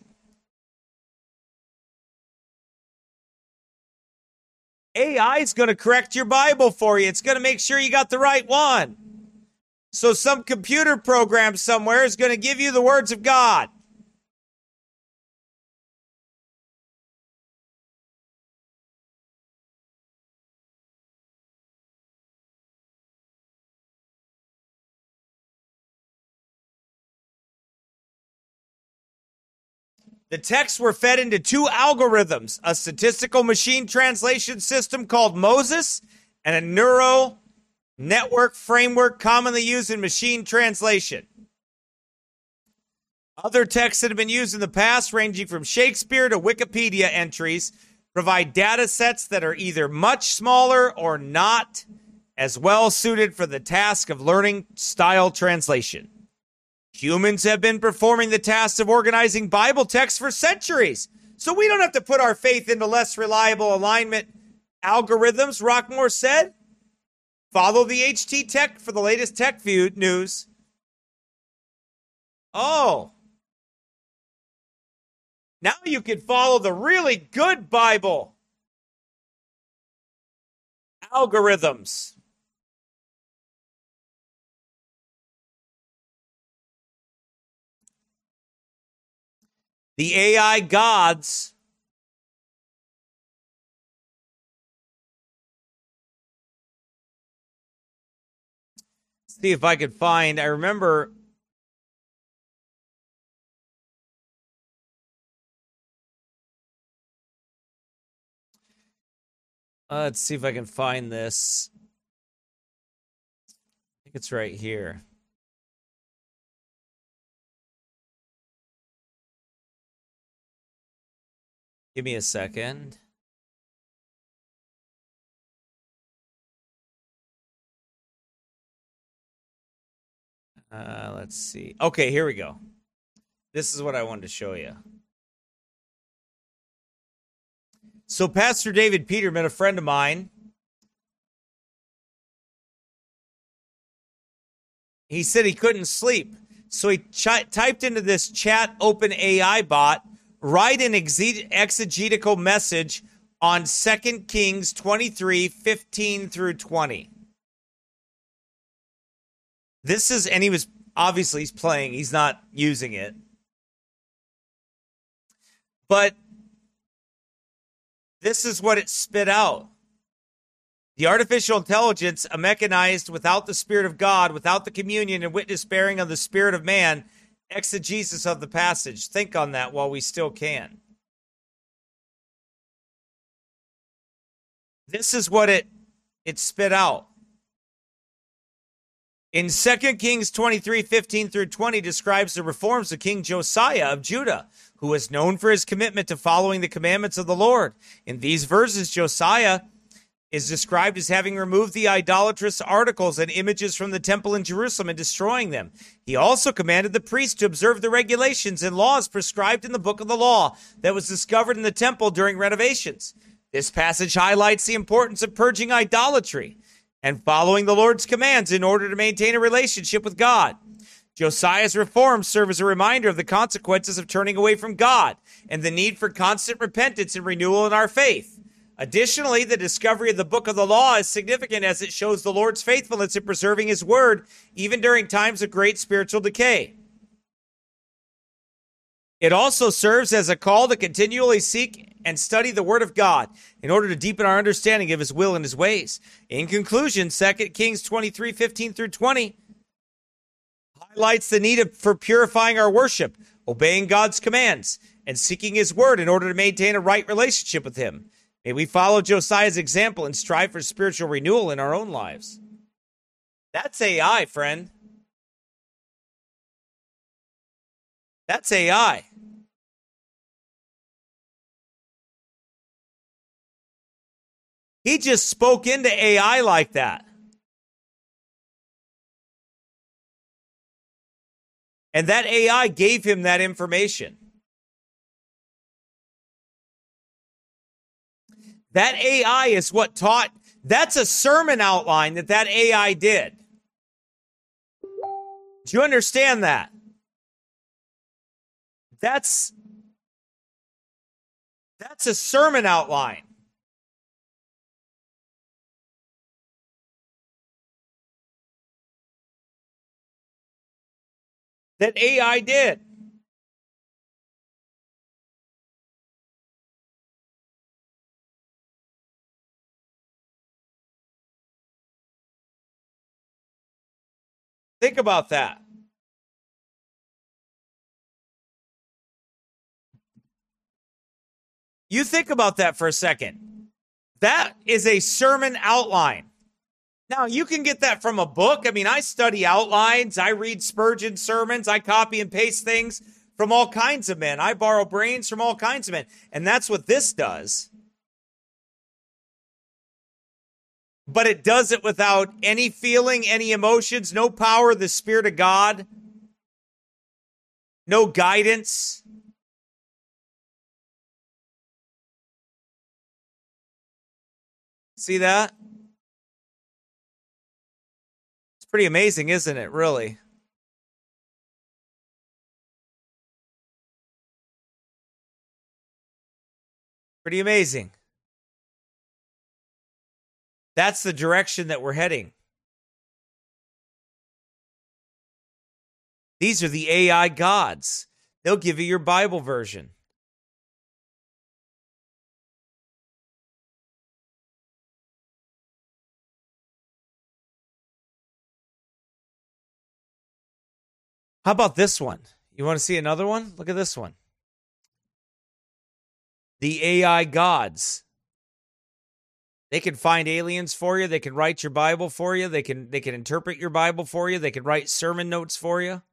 A I is going to correct your Bible for you. It's going to make sure you got the right one. So some computer program somewhere is going to give you the words of God. The texts were fed into two algorithms, a statistical machine translation system called Moses and a neural network framework commonly used in machine translation. Other texts that have been used in the past, ranging from Shakespeare to Wikipedia entries, provide data sets that are either much smaller or not as well suited for the task of learning style translation. Humans have been performing the task of organizing Bible texts for centuries, so we don't have to put our faith into less reliable alignment algorithms, Rockmore said. Follow the H T Tech for the latest tech view news. Oh. Now you can follow the really good Bible algorithms. The A I gods see if I could find, I remember Uh, let's see if I can find this. I think it's right here. Give me a second. Uh, let's see. Okay, here we go. This is what I wanted to show you. So Pastor David Peterman, a friend of mine, he said he couldn't sleep. So he ch- typed into this chat open A I bot, write an exe- exegetical message on Second Kings twenty-three, fifteen through twenty. This is, and he was, obviously he's playing, he's not using it. But this is what it spit out. The artificial intelligence, a mechanized without the Spirit of God, without the communion and witness bearing of the Spirit of man, exegesis of the passage. Think on that while we still can. This is what it, it spit out. In Second Kings twenty-three, fifteen through twenty describes the reforms of King Josiah of Judah, who was known for his commitment to following the commandments of the Lord. In these verses, Josiah is described as having removed the idolatrous articles and images from the temple in Jerusalem and destroying them. He also commanded the priests to observe the regulations and laws prescribed in the book of the law that was discovered in the temple during renovations. This passage highlights the importance of purging idolatry and following the Lord's commands in order to maintain a relationship with God. Josiah's reforms serve as a reminder of the consequences of turning away from God and the need for constant repentance and renewal in our faith. Additionally, the discovery of the book of the law is significant as it shows the Lord's faithfulness in preserving his word, even during times of great spiritual decay. It also serves as a call to continually seek and study the word of God in order to deepen our understanding of his will and his ways. In conclusion, Second Kings twenty-three, fifteen through twenty highlights the need of, for purifying our worship, obeying God's commands, and seeking his word in order to maintain a right relationship with him. May we follow Josiah's example and strive for spiritual renewal in our own lives. That's A I, friend. That's A I. He just spoke into A I like that. And that A I gave him that information. That A I is what taught, that's a sermon outline that that A I did. Do you understand that? That's, that's a sermon outline. That A I did. Think about that. You think about that for a second. That is a sermon outline. Now, you can get that from a book. I mean, I study outlines. I read Spurgeon sermons. I copy and paste things from all kinds of men. I borrow brains from all kinds of men. And that's what this does. But it does it without any feeling, any emotions, no power of the Spirit of God, no guidance. See that? It's pretty amazing, isn't it, really? Pretty amazing. That's the direction that we're heading. These are the A I gods. They'll give you your Bible version. How about this one? You want to see another one? Look at this one. The A I gods. They can find aliens for you. They can write your Bible for you. They can they can interpret your Bible for you. They can write sermon notes for you.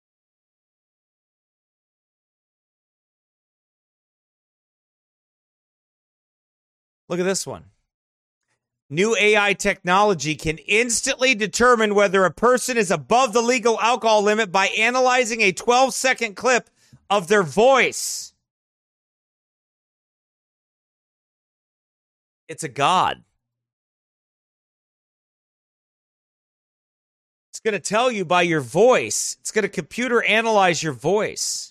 Look at this one. New A I technology can instantly determine whether a person is above the legal alcohol limit by analyzing a twelve-second clip of their voice. It's a god. It's going to tell you by your voice. It's going to computer analyze your voice.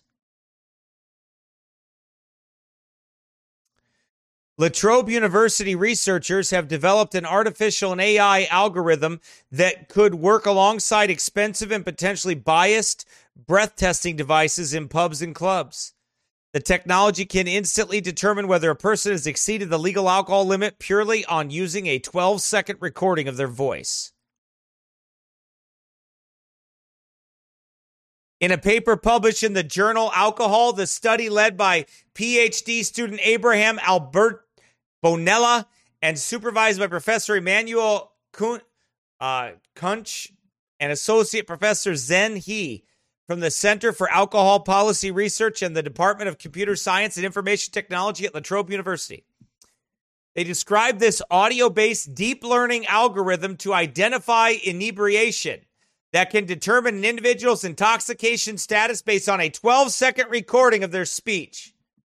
Latrobe University researchers have developed an artificial and A I algorithm that could work alongside expensive and potentially biased breath testing devices in pubs and clubs. The technology can instantly determine whether a person has exceeded the legal alcohol limit purely on using a twelve-second recording of their voice. In a paper published in the journal Alcohol, the study led by P H D student Abraham Albert Bonella and supervised by Professor Emmanuel Kun- uh, Kunch and Associate Professor Zen He from the Center for Alcohol Policy Research and the Department of Computer Science and Information Technology at Latrobe University. They described this audio-based deep learning algorithm to identify inebriation that can determine an individual's intoxication status based on a twelve-second recording of their speech.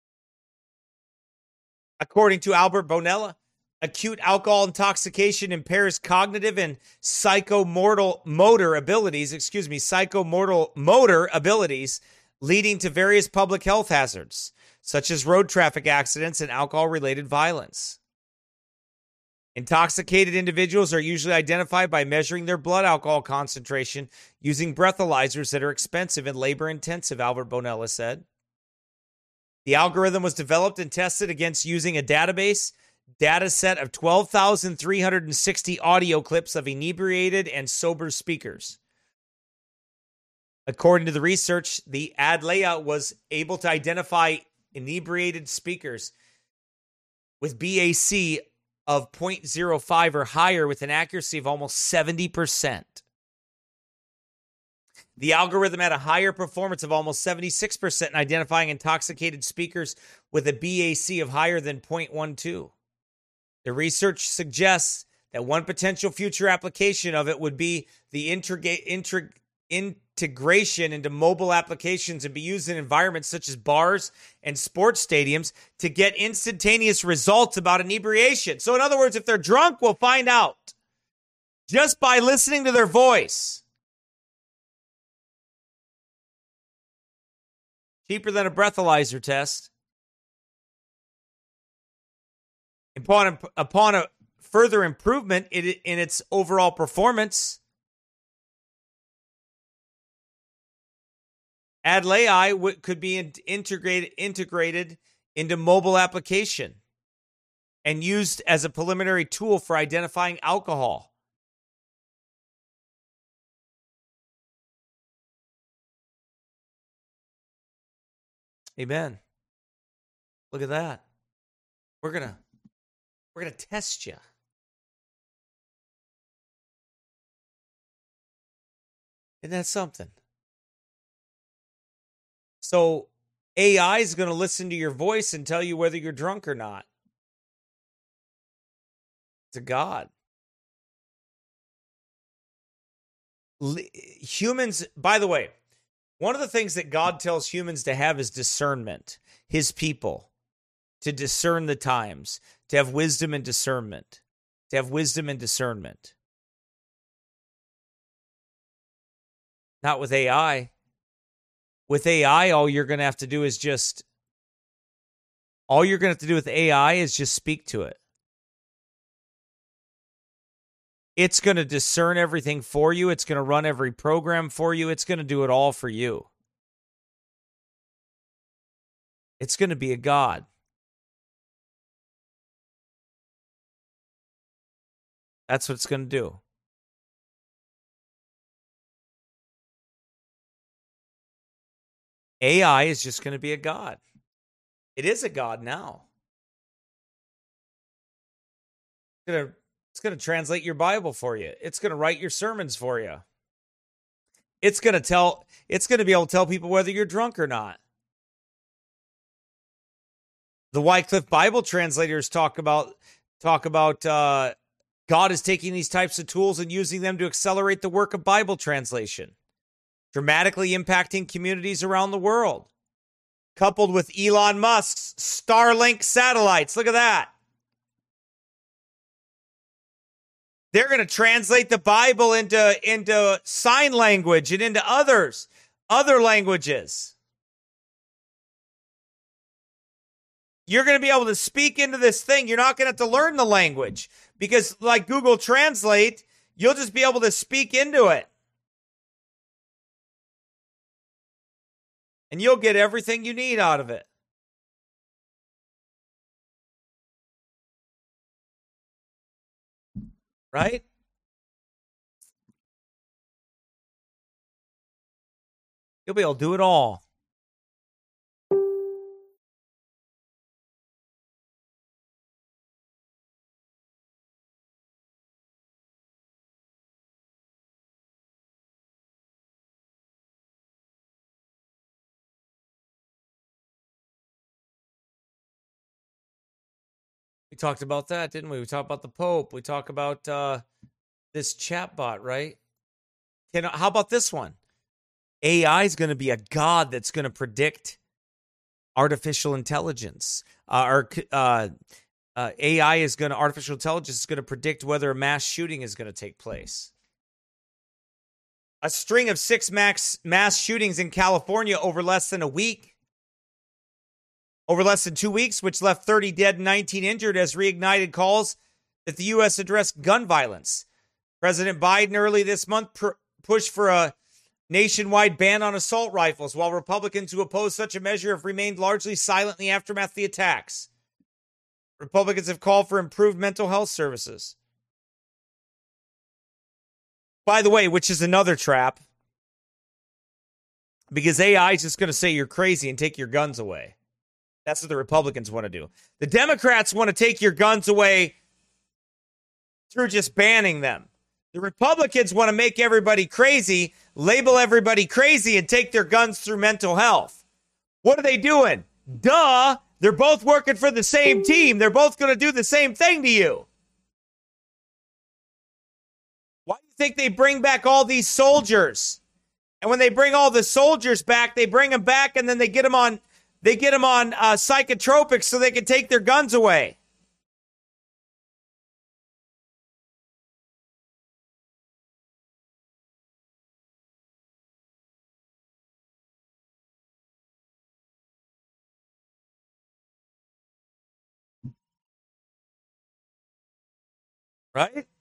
According to Albert Bonella, acute alcohol intoxication impairs cognitive and psychomotor motor abilities, excuse me, psychomotor motor abilities, leading to various public health hazards, such as road traffic accidents and alcohol-related violence. Intoxicated individuals are usually identified by measuring their blood alcohol concentration using breathalyzers that are expensive and labor-intensive, Albert Bonella said. The algorithm was developed and tested against using a database data set of twelve thousand three hundred sixty audio clips of inebriated and sober speakers. According to the research, the ADLEA was able to identify inebriated speakers with B A C of zero point zero five or higher with an accuracy of almost seventy percent. The algorithm had a higher performance of almost seventy-six percent in identifying intoxicated speakers with a B A C of higher than zero point one two. The research suggests that one potential future application of it would be the integra- integ- integration into mobile applications and be used in environments such as bars and sports stadiums to get instantaneous results about inebriation. So in other words, if they're drunk, we'll find out just by listening to their voice. Cheaper than a breathalyzer test. Upon, upon a further improvement in, in its overall performance, ADLEA w- could be in- integrated, integrated into mobile application and used as a preliminary tool for identifying alcohol. Amen. Look at that. We're going to we're going to test you. Isn't that something? So A I is going to listen to your voice and tell you whether you're drunk or not. It's a God. Humans, by the way, one of the things that God tells humans to have is discernment. His people, to discern the times, to have wisdom and discernment, to have wisdom and discernment. Not with A I. With A I, all you're going to have to do is just, all you're going to have to do with A I is just speak to it. It's going to discern everything for you. It's going to run every program for you. It's going to do it all for you. It's going to be a God. That's what it's going to do. A I is just going to be a God. It is a God now. It's going to It's going to translate your Bible for you. It's going to write your sermons for you. It's going to tell, it's going to be able to tell people whether you're drunk or not. The Wycliffe Bible translators talk about, talk about uh, God is taking these types of tools and using them to accelerate the work of Bible translation, dramatically impacting communities around the world. Coupled with Elon Musk's Starlink satellites. Look at that. They're going to translate the Bible into, into sign language and into others, other languages. You're going to be able to speak into this thing. You're not going to have to learn the language because, like Google Translate, you'll just be able to speak into it. And you'll get everything you need out of it. Right? You'll be able to do it all. We talked about that, didn't we? We talked about the Pope. We talked about uh, this chatbot, right? Can, how about this one? A I is going to be a God that's going to predict artificial intelligence. Uh, or uh, uh, A I is going to, artificial intelligence is going to predict whether a mass shooting is going to take place. A string of six max mass shootings in California over less than a week. Over less than two weeks, which left thirty dead and nineteen injured, has reignited calls that the U S address gun violence. President Biden early this month pr- pushed for a nationwide ban on assault rifles, while Republicans who oppose such a measure have remained largely silent in the aftermath of the attacks. Republicans have called for improved mental health services. By the way, which is another trap, because A I is just going to say you're crazy and take your guns away. That's what the Republicans want to do. The Democrats want to take your guns away through just banning them. The Republicans want to make everybody crazy, label everybody crazy, and take their guns through mental health. What are they doing? Duh! They're both working for the same team. They're both going to do the same thing to you. Why do you think they bring back all these soldiers? And when they bring all the soldiers back, they bring them back and then they get them on... They get them on uh, psychotropics so they can take their guns away. Right?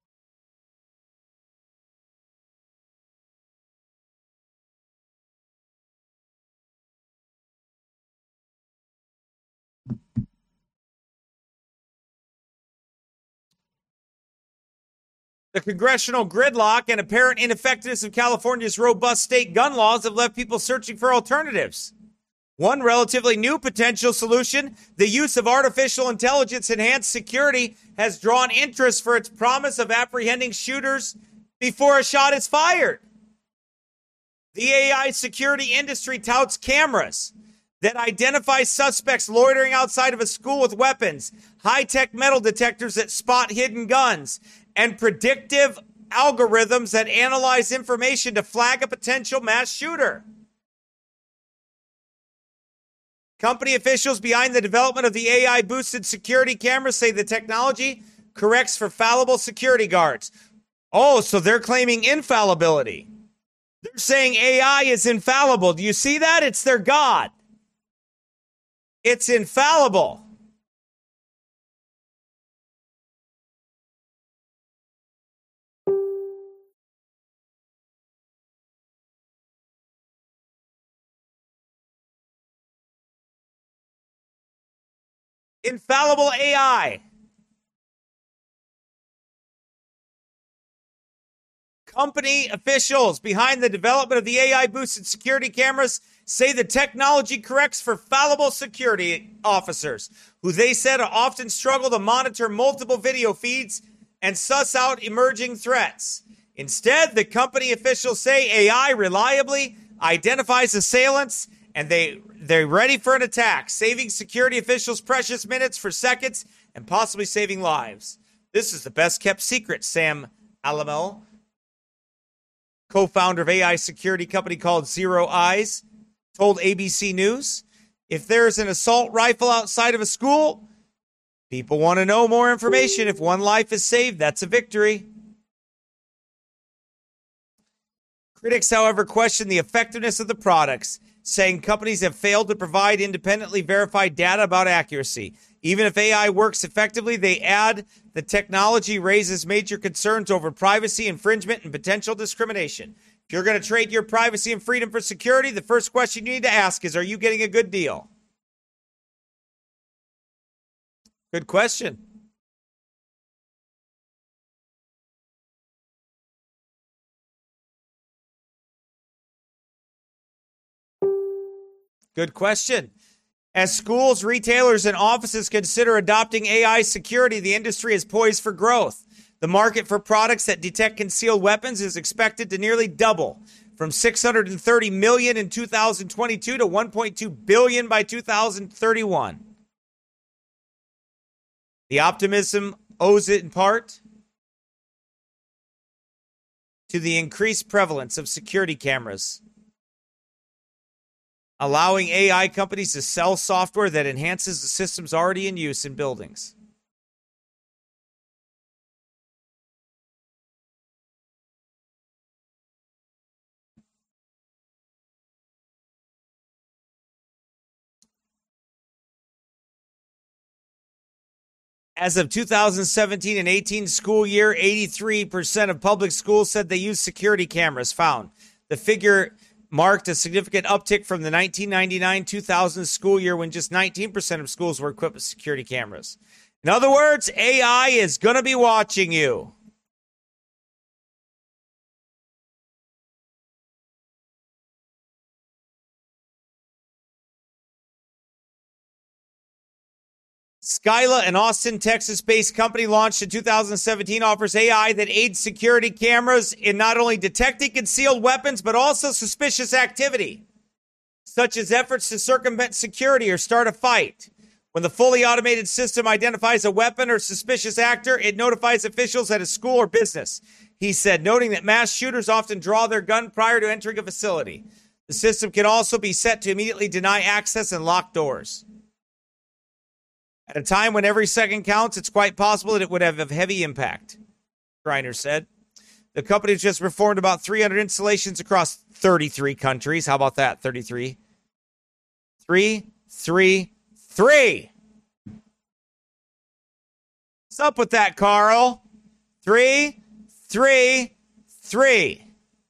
The congressional gridlock and apparent ineffectiveness of California's robust state gun laws have left people searching for alternatives. One relatively new potential solution, the use of artificial intelligence-enhanced security, has drawn interest for its promise of apprehending shooters before a shot is fired. The A I security industry touts cameras that identify suspects loitering outside of a school with weapons, high-tech metal detectors that spot hidden guns, and predictive algorithms that analyze information to flag a potential mass shooter. Company officials behind the development of the A I-boosted security cameras say the technology corrects for fallible security guards. Oh, so they're claiming infallibility. They're saying A I is infallible. Do you see that? It's their God. It's infallible. Infallible A I. Company officials behind the development of the A I-boosted security cameras say the technology corrects for fallible security officers, who they said often struggle to monitor multiple video feeds and suss out emerging threats. Instead, the company officials say A I reliably identifies assailants and they, they're ready for an attack, saving security officials precious minutes for seconds and possibly saving lives. This is the best-kept secret, Sam Alamo, co-founder of A I security company called Zero Eyes, told A B C News. If there's an assault rifle outside of a school, people want to know more information. If one life is saved, that's a victory. Critics, however, question the effectiveness of the products, saying companies have failed to provide independently verified data about accuracy. Even if A I works effectively, they add the technology raises major concerns over privacy, infringement, and potential discrimination. If you're going to trade your privacy and freedom for security, the first question you need to ask is, are you getting a good deal? Good question. Good question. As schools, retailers, and offices consider adopting A I security, the industry is poised for growth. The market for products that detect concealed weapons is expected to nearly double, from six hundred thirty million dollars in two thousand twenty-two to one point two billion dollars by two thousand thirty-one. The optimism owes it in part to the increased prevalence of security cameras, allowing A I companies to sell software that enhances the systems already in use in buildings. As of two thousand seventeen and eighteen school year, eighty-three percent of public schools said they use security cameras found. The figure marked a significant uptick from the nineteen ninety-nine two thousand school year when just nineteen percent of schools were equipped with security cameras. In other words, A I is going to be watching you. Scylla, an Austin, Texas-based company launched in two thousand seventeen, offers A I that aids security cameras in not only detecting concealed weapons, but also suspicious activity, such as efforts to circumvent security or start a fight. When the fully automated system identifies a weapon or suspicious actor, it notifies officials at a school or business, he said, noting that mass shooters often draw their gun prior to entering a facility. The system can also be set to immediately deny access and lock doors. At a time when every second counts, it's quite possible that it would have a heavy impact, Greiner said. The company has just performed about three hundred installations across thirty-three countries. How about that? thirty-three. Three, three, three. What's up with that, Carl? Three, three, three.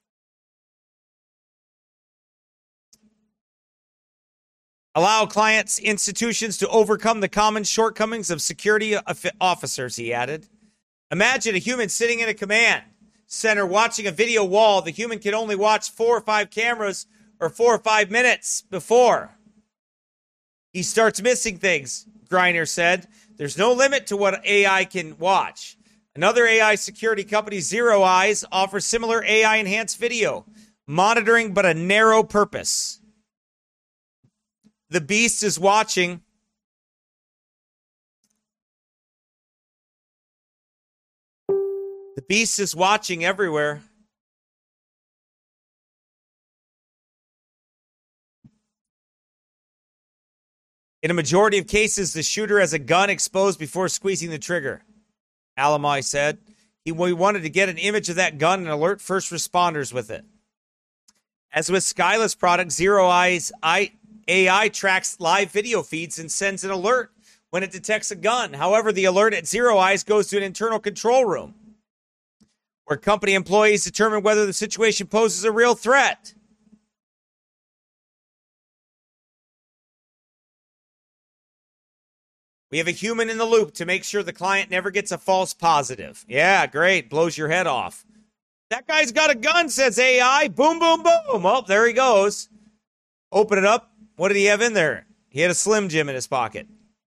Allow clients, institutions to overcome the common shortcomings of security officers, he added. Imagine a human sitting in a command center watching a video wall. The human can only watch four or five cameras or four or five minutes before he starts missing things, Greiner said. There's no limit to what A I can watch. Another A I security company, Zero Eyes, offers similar A I-enhanced video. monitoring but a narrow purpose. The beast is watching. The beast is watching everywhere. In a majority of cases, the shooter has a gun exposed before squeezing the trigger, Alamai said. He we wanted to get an image of that gun and alert first responders with it. As with Skyless product, Zero Eyes A I tracks live video feeds and sends an alert when it detects a gun. However, the alert at Zero Eyes goes to an internal control room where company employees determine whether the situation poses a real threat. We have a human in the loop to make sure the client never gets a false positive. Yeah, great. Blows your head off. That guy's got a gun, says A I. Boom, boom, boom. Oh, there he goes. Open it up. What did he have in there? He had a Slim Jim in his pocket.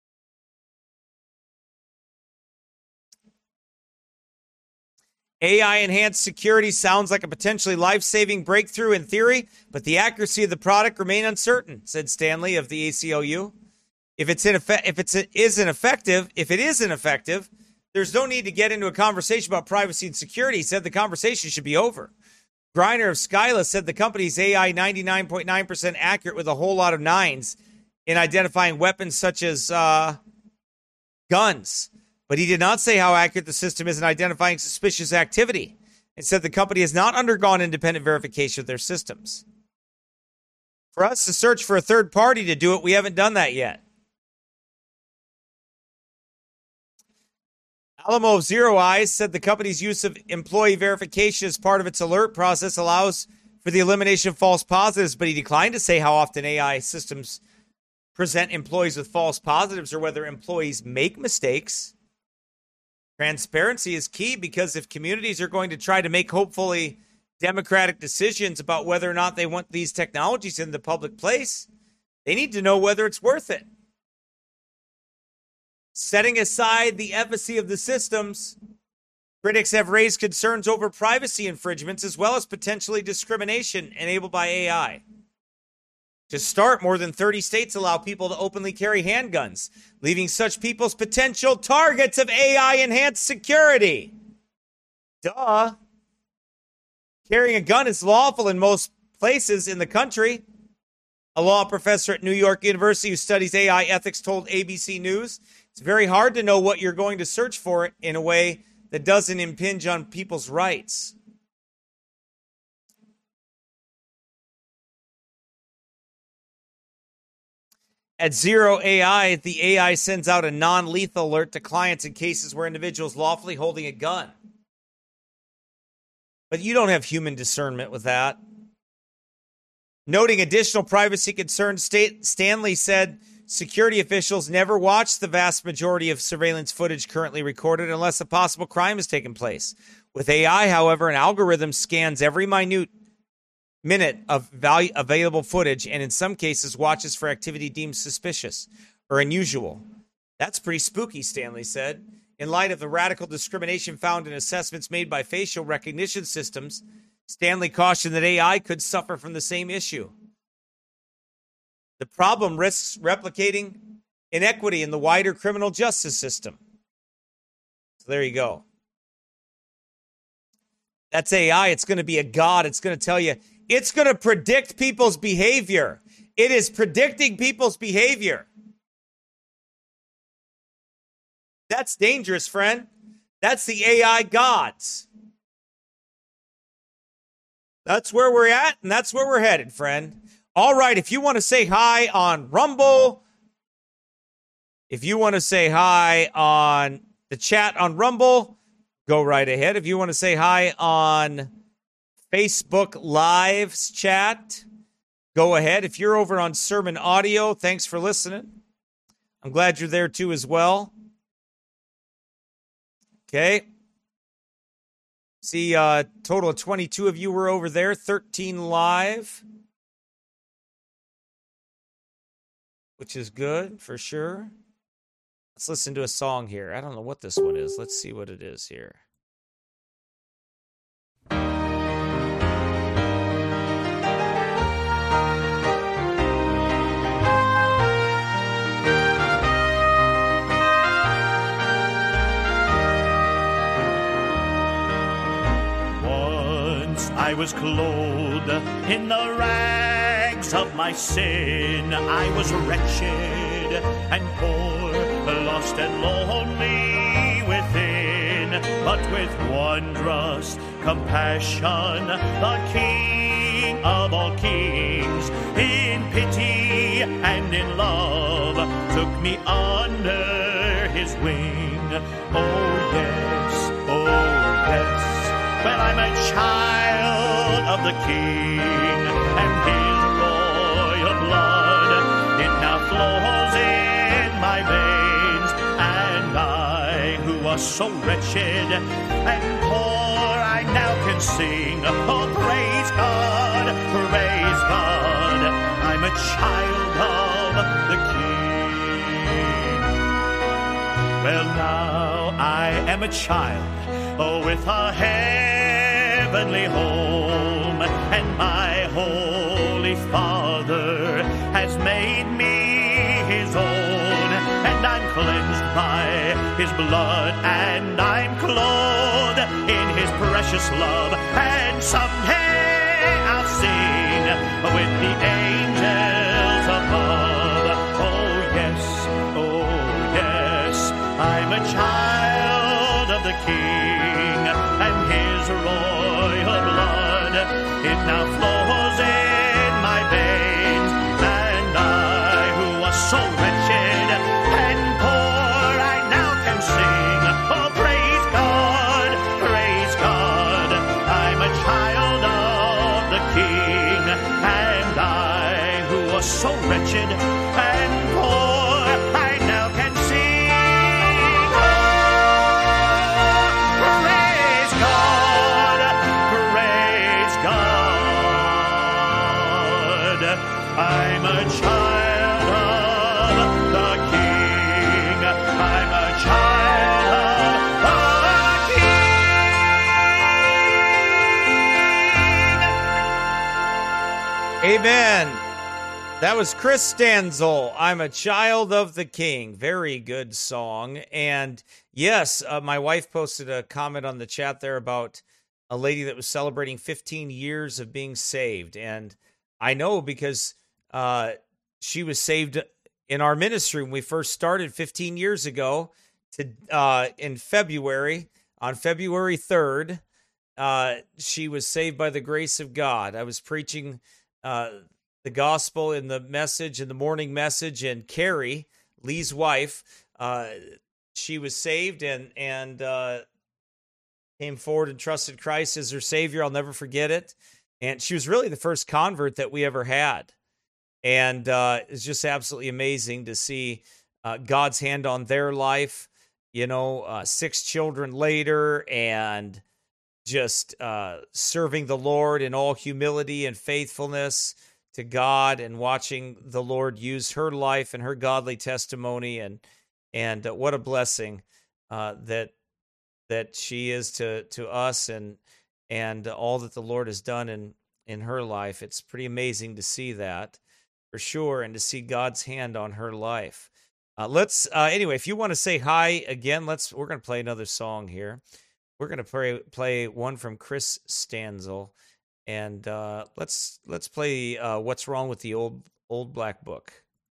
A I-enhanced security sounds like a potentially life-saving breakthrough in theory, but the accuracy of the product remains uncertain, said Stanley of the A C L U. If it's ineffe- if it's isn't effective, if it isn't effective, there's no need to get into a conversation about privacy and security. He said the conversation should be over. Greiner of Skyless said the company's A I ninety-nine point nine percent accurate with a whole lot of nines in identifying weapons such as uh, guns. But he did not say how accurate the system is in identifying suspicious activity. It said the company has not undergone independent verification of their systems. For us to search for a third party to do it, we haven't done that yet. Alamo of Zero Eyes said the company's use of employee verification as part of its alert process allows for the elimination of false positives, but he declined to say how often A I systems present employees with false positives or whether employees make mistakes. Transparency is key because if communities are going to try to make hopefully democratic decisions about whether or not they want these technologies in the public place, they need to know whether it's worth it. Setting aside the efficacy of the systems, critics have raised concerns over privacy infringements as well as potentially discrimination enabled by A I. To start, more than thirty states allow people to openly carry handguns, leaving such people as potential targets of A I-enhanced security. Duh. Carrying a gun is lawful in most places in the country. A law professor at New York University who studies A I ethics told A B C News, it's very hard to know what you're going to search for in a way that doesn't impinge on people's rights. At Zero A I, the A I sends out a non-lethal alert to clients in cases where individuals lawfully holding a gun. But you don't have human discernment with that. Noting additional privacy concerns, State, Stanley said security officials never watch the vast majority of surveillance footage currently recorded unless a possible crime has taken place. With A I, however, an algorithm scans every minute minute of value, available footage and in some cases watches for activity deemed suspicious or unusual. That's pretty spooky, Stanley said. In light of the radical discrimination found in assessments made by facial recognition systems, Stanley cautioned that A I could suffer from the same issue. The problem risks replicating inequity in the wider criminal justice system. So there you go. That's A I. It's going to be a god. It's going to tell you. It's going to predict people's behavior. It is predicting people's behavior. That's dangerous, friend. That's the A I gods. That's where we're at, and that's where we're headed, friend. All right, if you want to say hi on Rumble, if you want to say hi on the chat on Rumble, go right ahead. If you want to say hi on Facebook Live's chat, go ahead. If you're over on Sermon Audio, thanks for listening. I'm glad you're there too as well. Okay. See, uh, total of twenty-two of you were over there, thirteen live, which is good for sure. Let's listen to a song here. I don't know what this one is. Let's see what it is here. I was clothed in the rags of my sin. I was wretched and poor, lost and lonely within. But with wondrous compassion, the King of all kings, in pity and in love, took me under his wing. Oh yes, oh yes. Well, I'm a child of the King, and his royal blood, it now flows in my veins. And I, who was so wretched and poor, I now can sing, oh, praise God, praise God, I'm a child of the King. Well, now I am a child, oh, with a heavenly home, and my Holy Father has made me his own, and I'm cleansed by his blood, and I'm clothed in his precious love, and someday I'll sing with the angels above. Oh yes, oh yes, I'm a child of the King, and his royal blood, it now flows in my veins. And I, who was so wretched and poor, I now can sing, oh, praise God, praise God, I'm a child of the King. And I, who was so wretched and poor, I now can sing, oh, praise God, praise God, I'm a child of the King, I'm a child of the King. Amen. That was Chris Stanzel. I'm a child of the King. Very good song. And yes, uh, my wife posted a comment on the chat there about a lady that was celebrating fifteen years of being saved. And I know because uh, she was saved in our ministry when we first started fifteen years ago to uh, in February, on February third. Uh, she was saved by the grace of God. I was preaching uh, the gospel in the message, in the morning message, and Carrie, Lee's wife, uh, she was saved and and uh, came forward and trusted Christ as her Savior. I'll never forget it. And she was really the first convert that we ever had. And uh, it's just absolutely amazing to see uh, God's hand on their life, you know, uh, six children later, and just uh, serving the Lord in all humility and faithfulness to God, and watching the Lord use her life and her godly testimony. And and uh, what a blessing uh, that that she is to to us, and and all that the Lord has done in, in her life. It's pretty amazing to see that, for sure, and to see God's hand on her life. Uh, let's uh, anyway, if you want to say hi again, let's. We're going to play another song here. We're going to play play one from Chris Stanzel, and uh, let's let's play uh, "What's Wrong with the Old Old Black Book."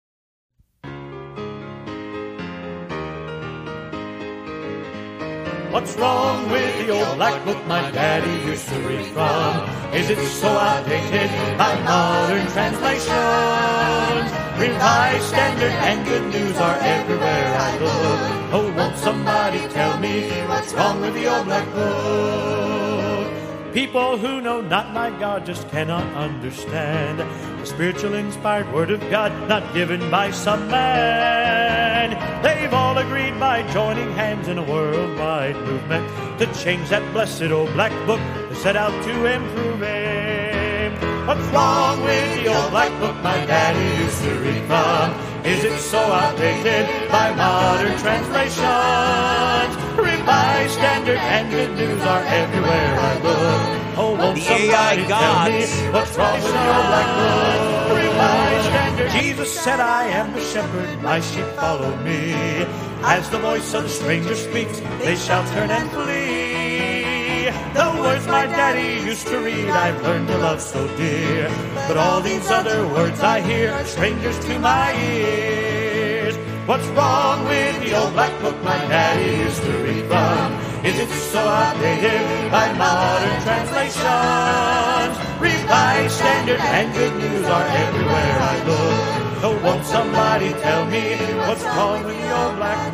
What's wrong with the old black book my daddy used to read from? Is it so outdated by modern translations? Revised Standard and Good News are everywhere I look. Oh, won't somebody tell me what's wrong with the old black book? People who know not my God just cannot understand the spiritual inspired word of God, not given by some man. They've all agreed by joining hands in a worldwide movement to change that blessed old black book to set out to improve him. What's wrong with the old black book my daddy used to read from? Is it so outdated by modern translations? Revised Standard and Good News are everywhere I look. Oh, won't the somebody A I tell gods. me what's wrong with the old black book? Revised Standard. Jesus said, I am the shepherd, my sheep follow me. As the voice of the stranger speaks, they shall turn and flee. The words my daddy used to read, I've learned to love so dear. But all these other words I hear are strangers to my ears. What's wrong with the old black book my daddy used to read from? Is it so outdated by modern translations? Revised Standard and Good News are everywhere I look. So won't somebody tell me what's wrong with the old black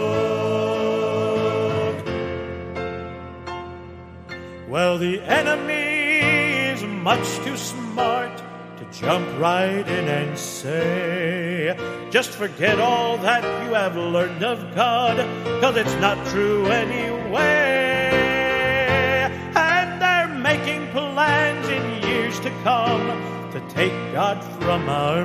book? Well, the enemy is much too smart to jump right in and say, just forget all that you have learned of God, 'cause it's not true anyway. And they're making plans in years to come to take God from our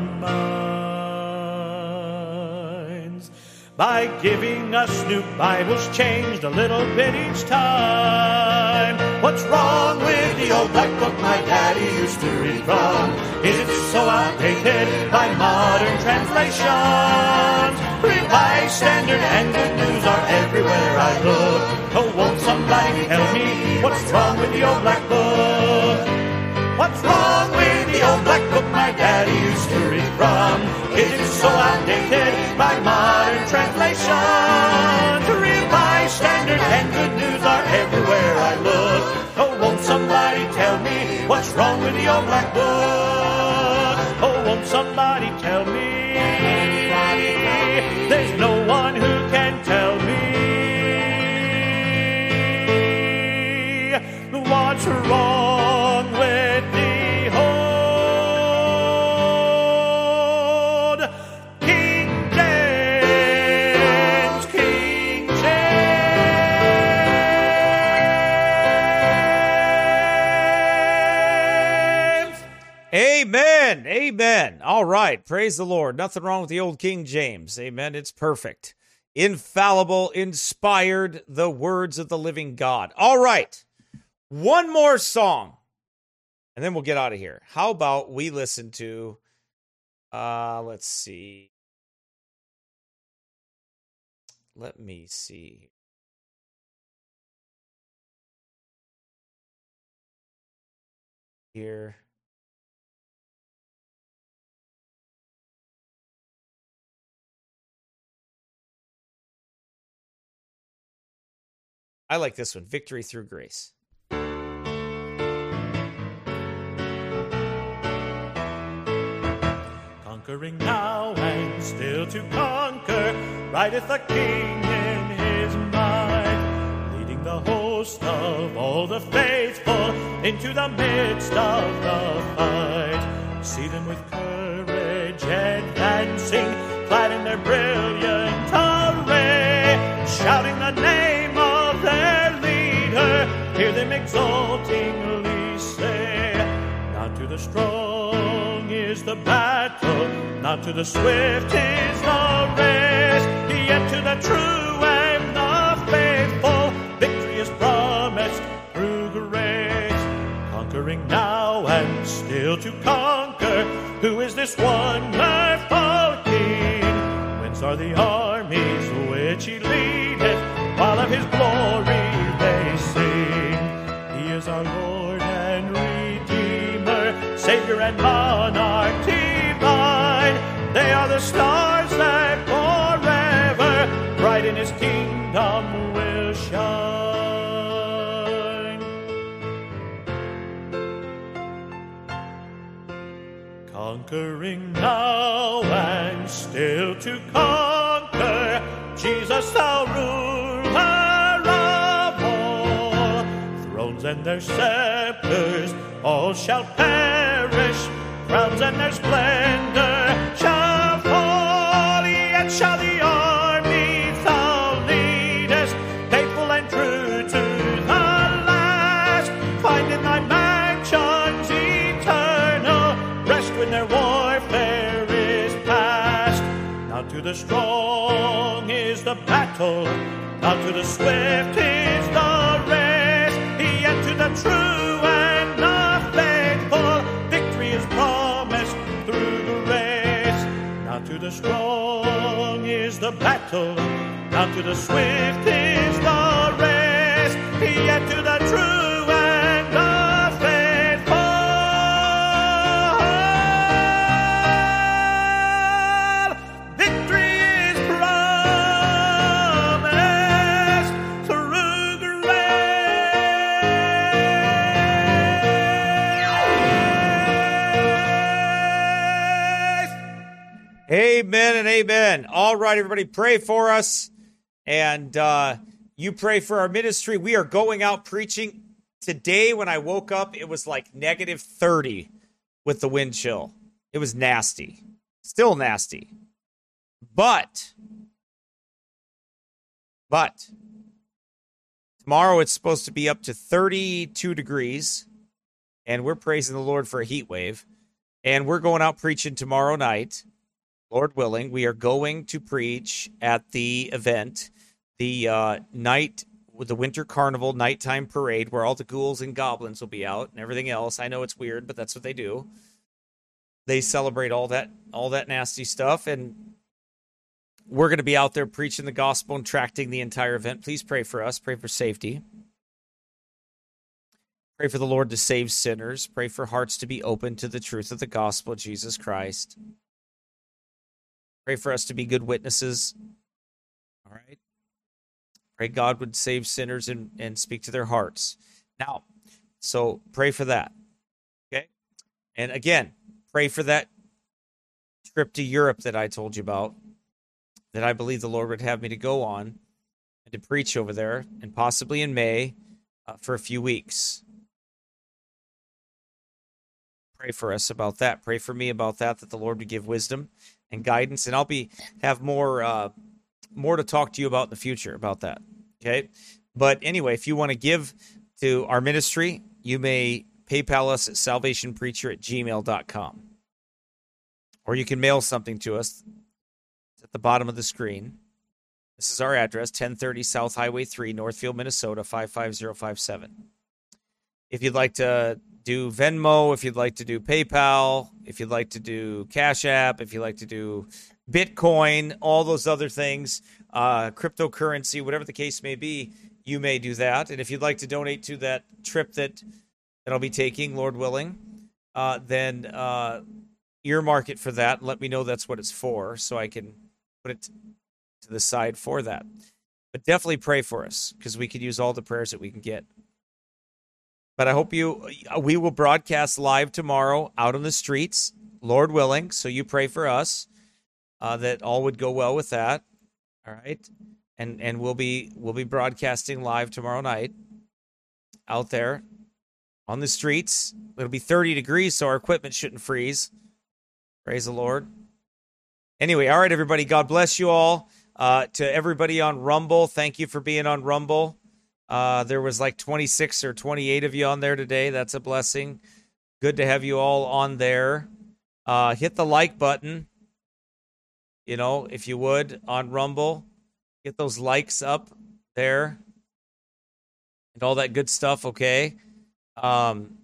minds by giving us new Bibles changed a little bit each time. What's wrong with the old black book my daddy used to read from? Is it so outdated by modern translations? Revised Standard and Good News are everywhere I look. Oh, won't somebody tell me what's wrong with the old black book? What's wrong with the old black book my daddy used to read from? Is it so outdated by modern translations? Revised Standard and Good News are everywhere I look. Oh, won't somebody tell me what's wrong with the old black book? Oh, won't somebody tell me? There's no one who can tell me what's wrong with the old King James, King James. Amen. Amen. All right. Praise the Lord. Nothing wrong with the old King James. Amen. It's perfect. Infallible, inspired, the words of the living God. All right. One more song, and then we'll get out of here. How about we listen to, uh, let's see. Let me see. Here. I like this one, Victory Through Grace. Conquering now and still to conquer, rideth the King in his might, leading the host of all the faithful into the midst of the fight. See them with courage advancing, clad in their brilliant array, shouting the name of their leader. Hear them exultingly say, not to the strong is the battle, not to the swift is the race, yet to the true and the faithful, victory is promised through grace. Conquering now and still to conquer, who is this wonderful King? Whence are the armies which he leadeth, while of his glory they sing? He is our Lord and Redeemer, Savior and Monarch divine. They are the stars that forever bright in his kingdom will shine. Conquering now and still to conquer, Jesus our ruler of all. Thrones and their scepters all shall perish, crowns and their splendor shall fall, yet shall the army thou leadest, faithful and true to the last, find in thy mansions eternal rest when their warfare is past. Not to the strong is the battle, not to the swift is the race, yet to the true and the faithful, victory is promised through the race. Not to the strong is the battle, not to the swift is the race, yet to the true Amen and amen. All right, everybody, pray for us. And uh, you pray for our ministry. We are going out preaching. Today, when I woke up, it was like negative thirty with the wind chill. It was nasty. Still nasty. But, but, tomorrow it's supposed to be up to thirty-two degrees. And we're praising the Lord for a heat wave. And we're going out preaching tomorrow night. Lord willing, we are going to preach at the event, the uh, night with the Winter Carnival nighttime parade, where all the ghouls and goblins will be out and everything else. I know it's weird, but that's what they do. They celebrate all that, all that nasty stuff, and we're going to be out there preaching the gospel and tracting the entire event. Please pray for us. Pray for safety. Pray for the Lord to save sinners. Pray for hearts to be open to the truth of the gospel of Jesus Christ. Pray for us to be good witnesses. All right. Pray God would save sinners and, and speak to their hearts. Now, so pray for that. Okay. And again, pray for that trip to Europe that I told you about, that I believe the Lord would have me to go on and to preach over there, and possibly in May uh, for a few weeks. Pray for us about that. Pray for me about that, that the Lord would give wisdom and guidance, and I'll be have more uh, more to talk to you about in the future about that. Okay, but anyway, if you want to give to our ministry, you may PayPal us at salvationpreacher at gmail dot com, or you can mail something to us. It's at the bottom of the screen. This is our address: ten thirty South Highway three, Northfield, Minnesota five five zero five seven. If you'd like to do Venmo, if you'd like to do PayPal, if you'd like to do Cash App, if you'd like to do Bitcoin, all those other things, uh, cryptocurrency, whatever the case may be, you may do that. And if you'd like to donate to that trip that, that I'll be taking, Lord willing, uh, then uh, earmark it for that and let me know that's what it's for, so I can put it to the side for that. But definitely pray for us, because we could use all the prayers that we can get. But I hope you, we will broadcast live tomorrow out on the streets, Lord willing. So you pray for us uh, that all would go well with that. All right. And and we'll be we'll be broadcasting live tomorrow night out there on the streets. It'll be thirty degrees, so our equipment shouldn't freeze. Praise the Lord. Anyway, all right, everybody. God bless you all. Uh, to everybody on Rumble, thank you for being on Rumble. Uh, there was like twenty-six or twenty-eight of you on there today. That's a blessing. Good to have you all on there. Uh, hit the like button, you know, if you would, on Rumble. Get those likes up there and all that good stuff, okay? Um,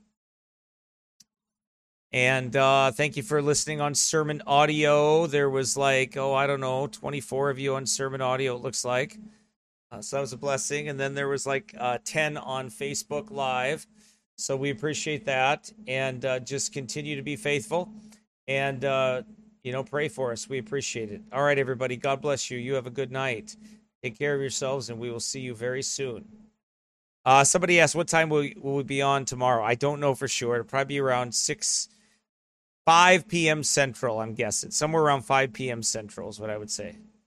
and uh, thank you for listening on Sermon Audio. There was like, oh, I don't know, twenty-four of you on Sermon Audio, it looks like. Uh, so that was a blessing. And then there was like uh, ten on Facebook Live. So we appreciate that. And uh, just continue to be faithful. And, uh, you know, pray for us. We appreciate it. All right, everybody. God bless you. You have a good night. Take care of yourselves, and we will see you very soon. Uh, somebody asked, what time will, will we be on tomorrow? I don't know for sure. It'll probably be around six, five p.m. Central, I'm guessing. Somewhere around five p.m. Central is what I would say.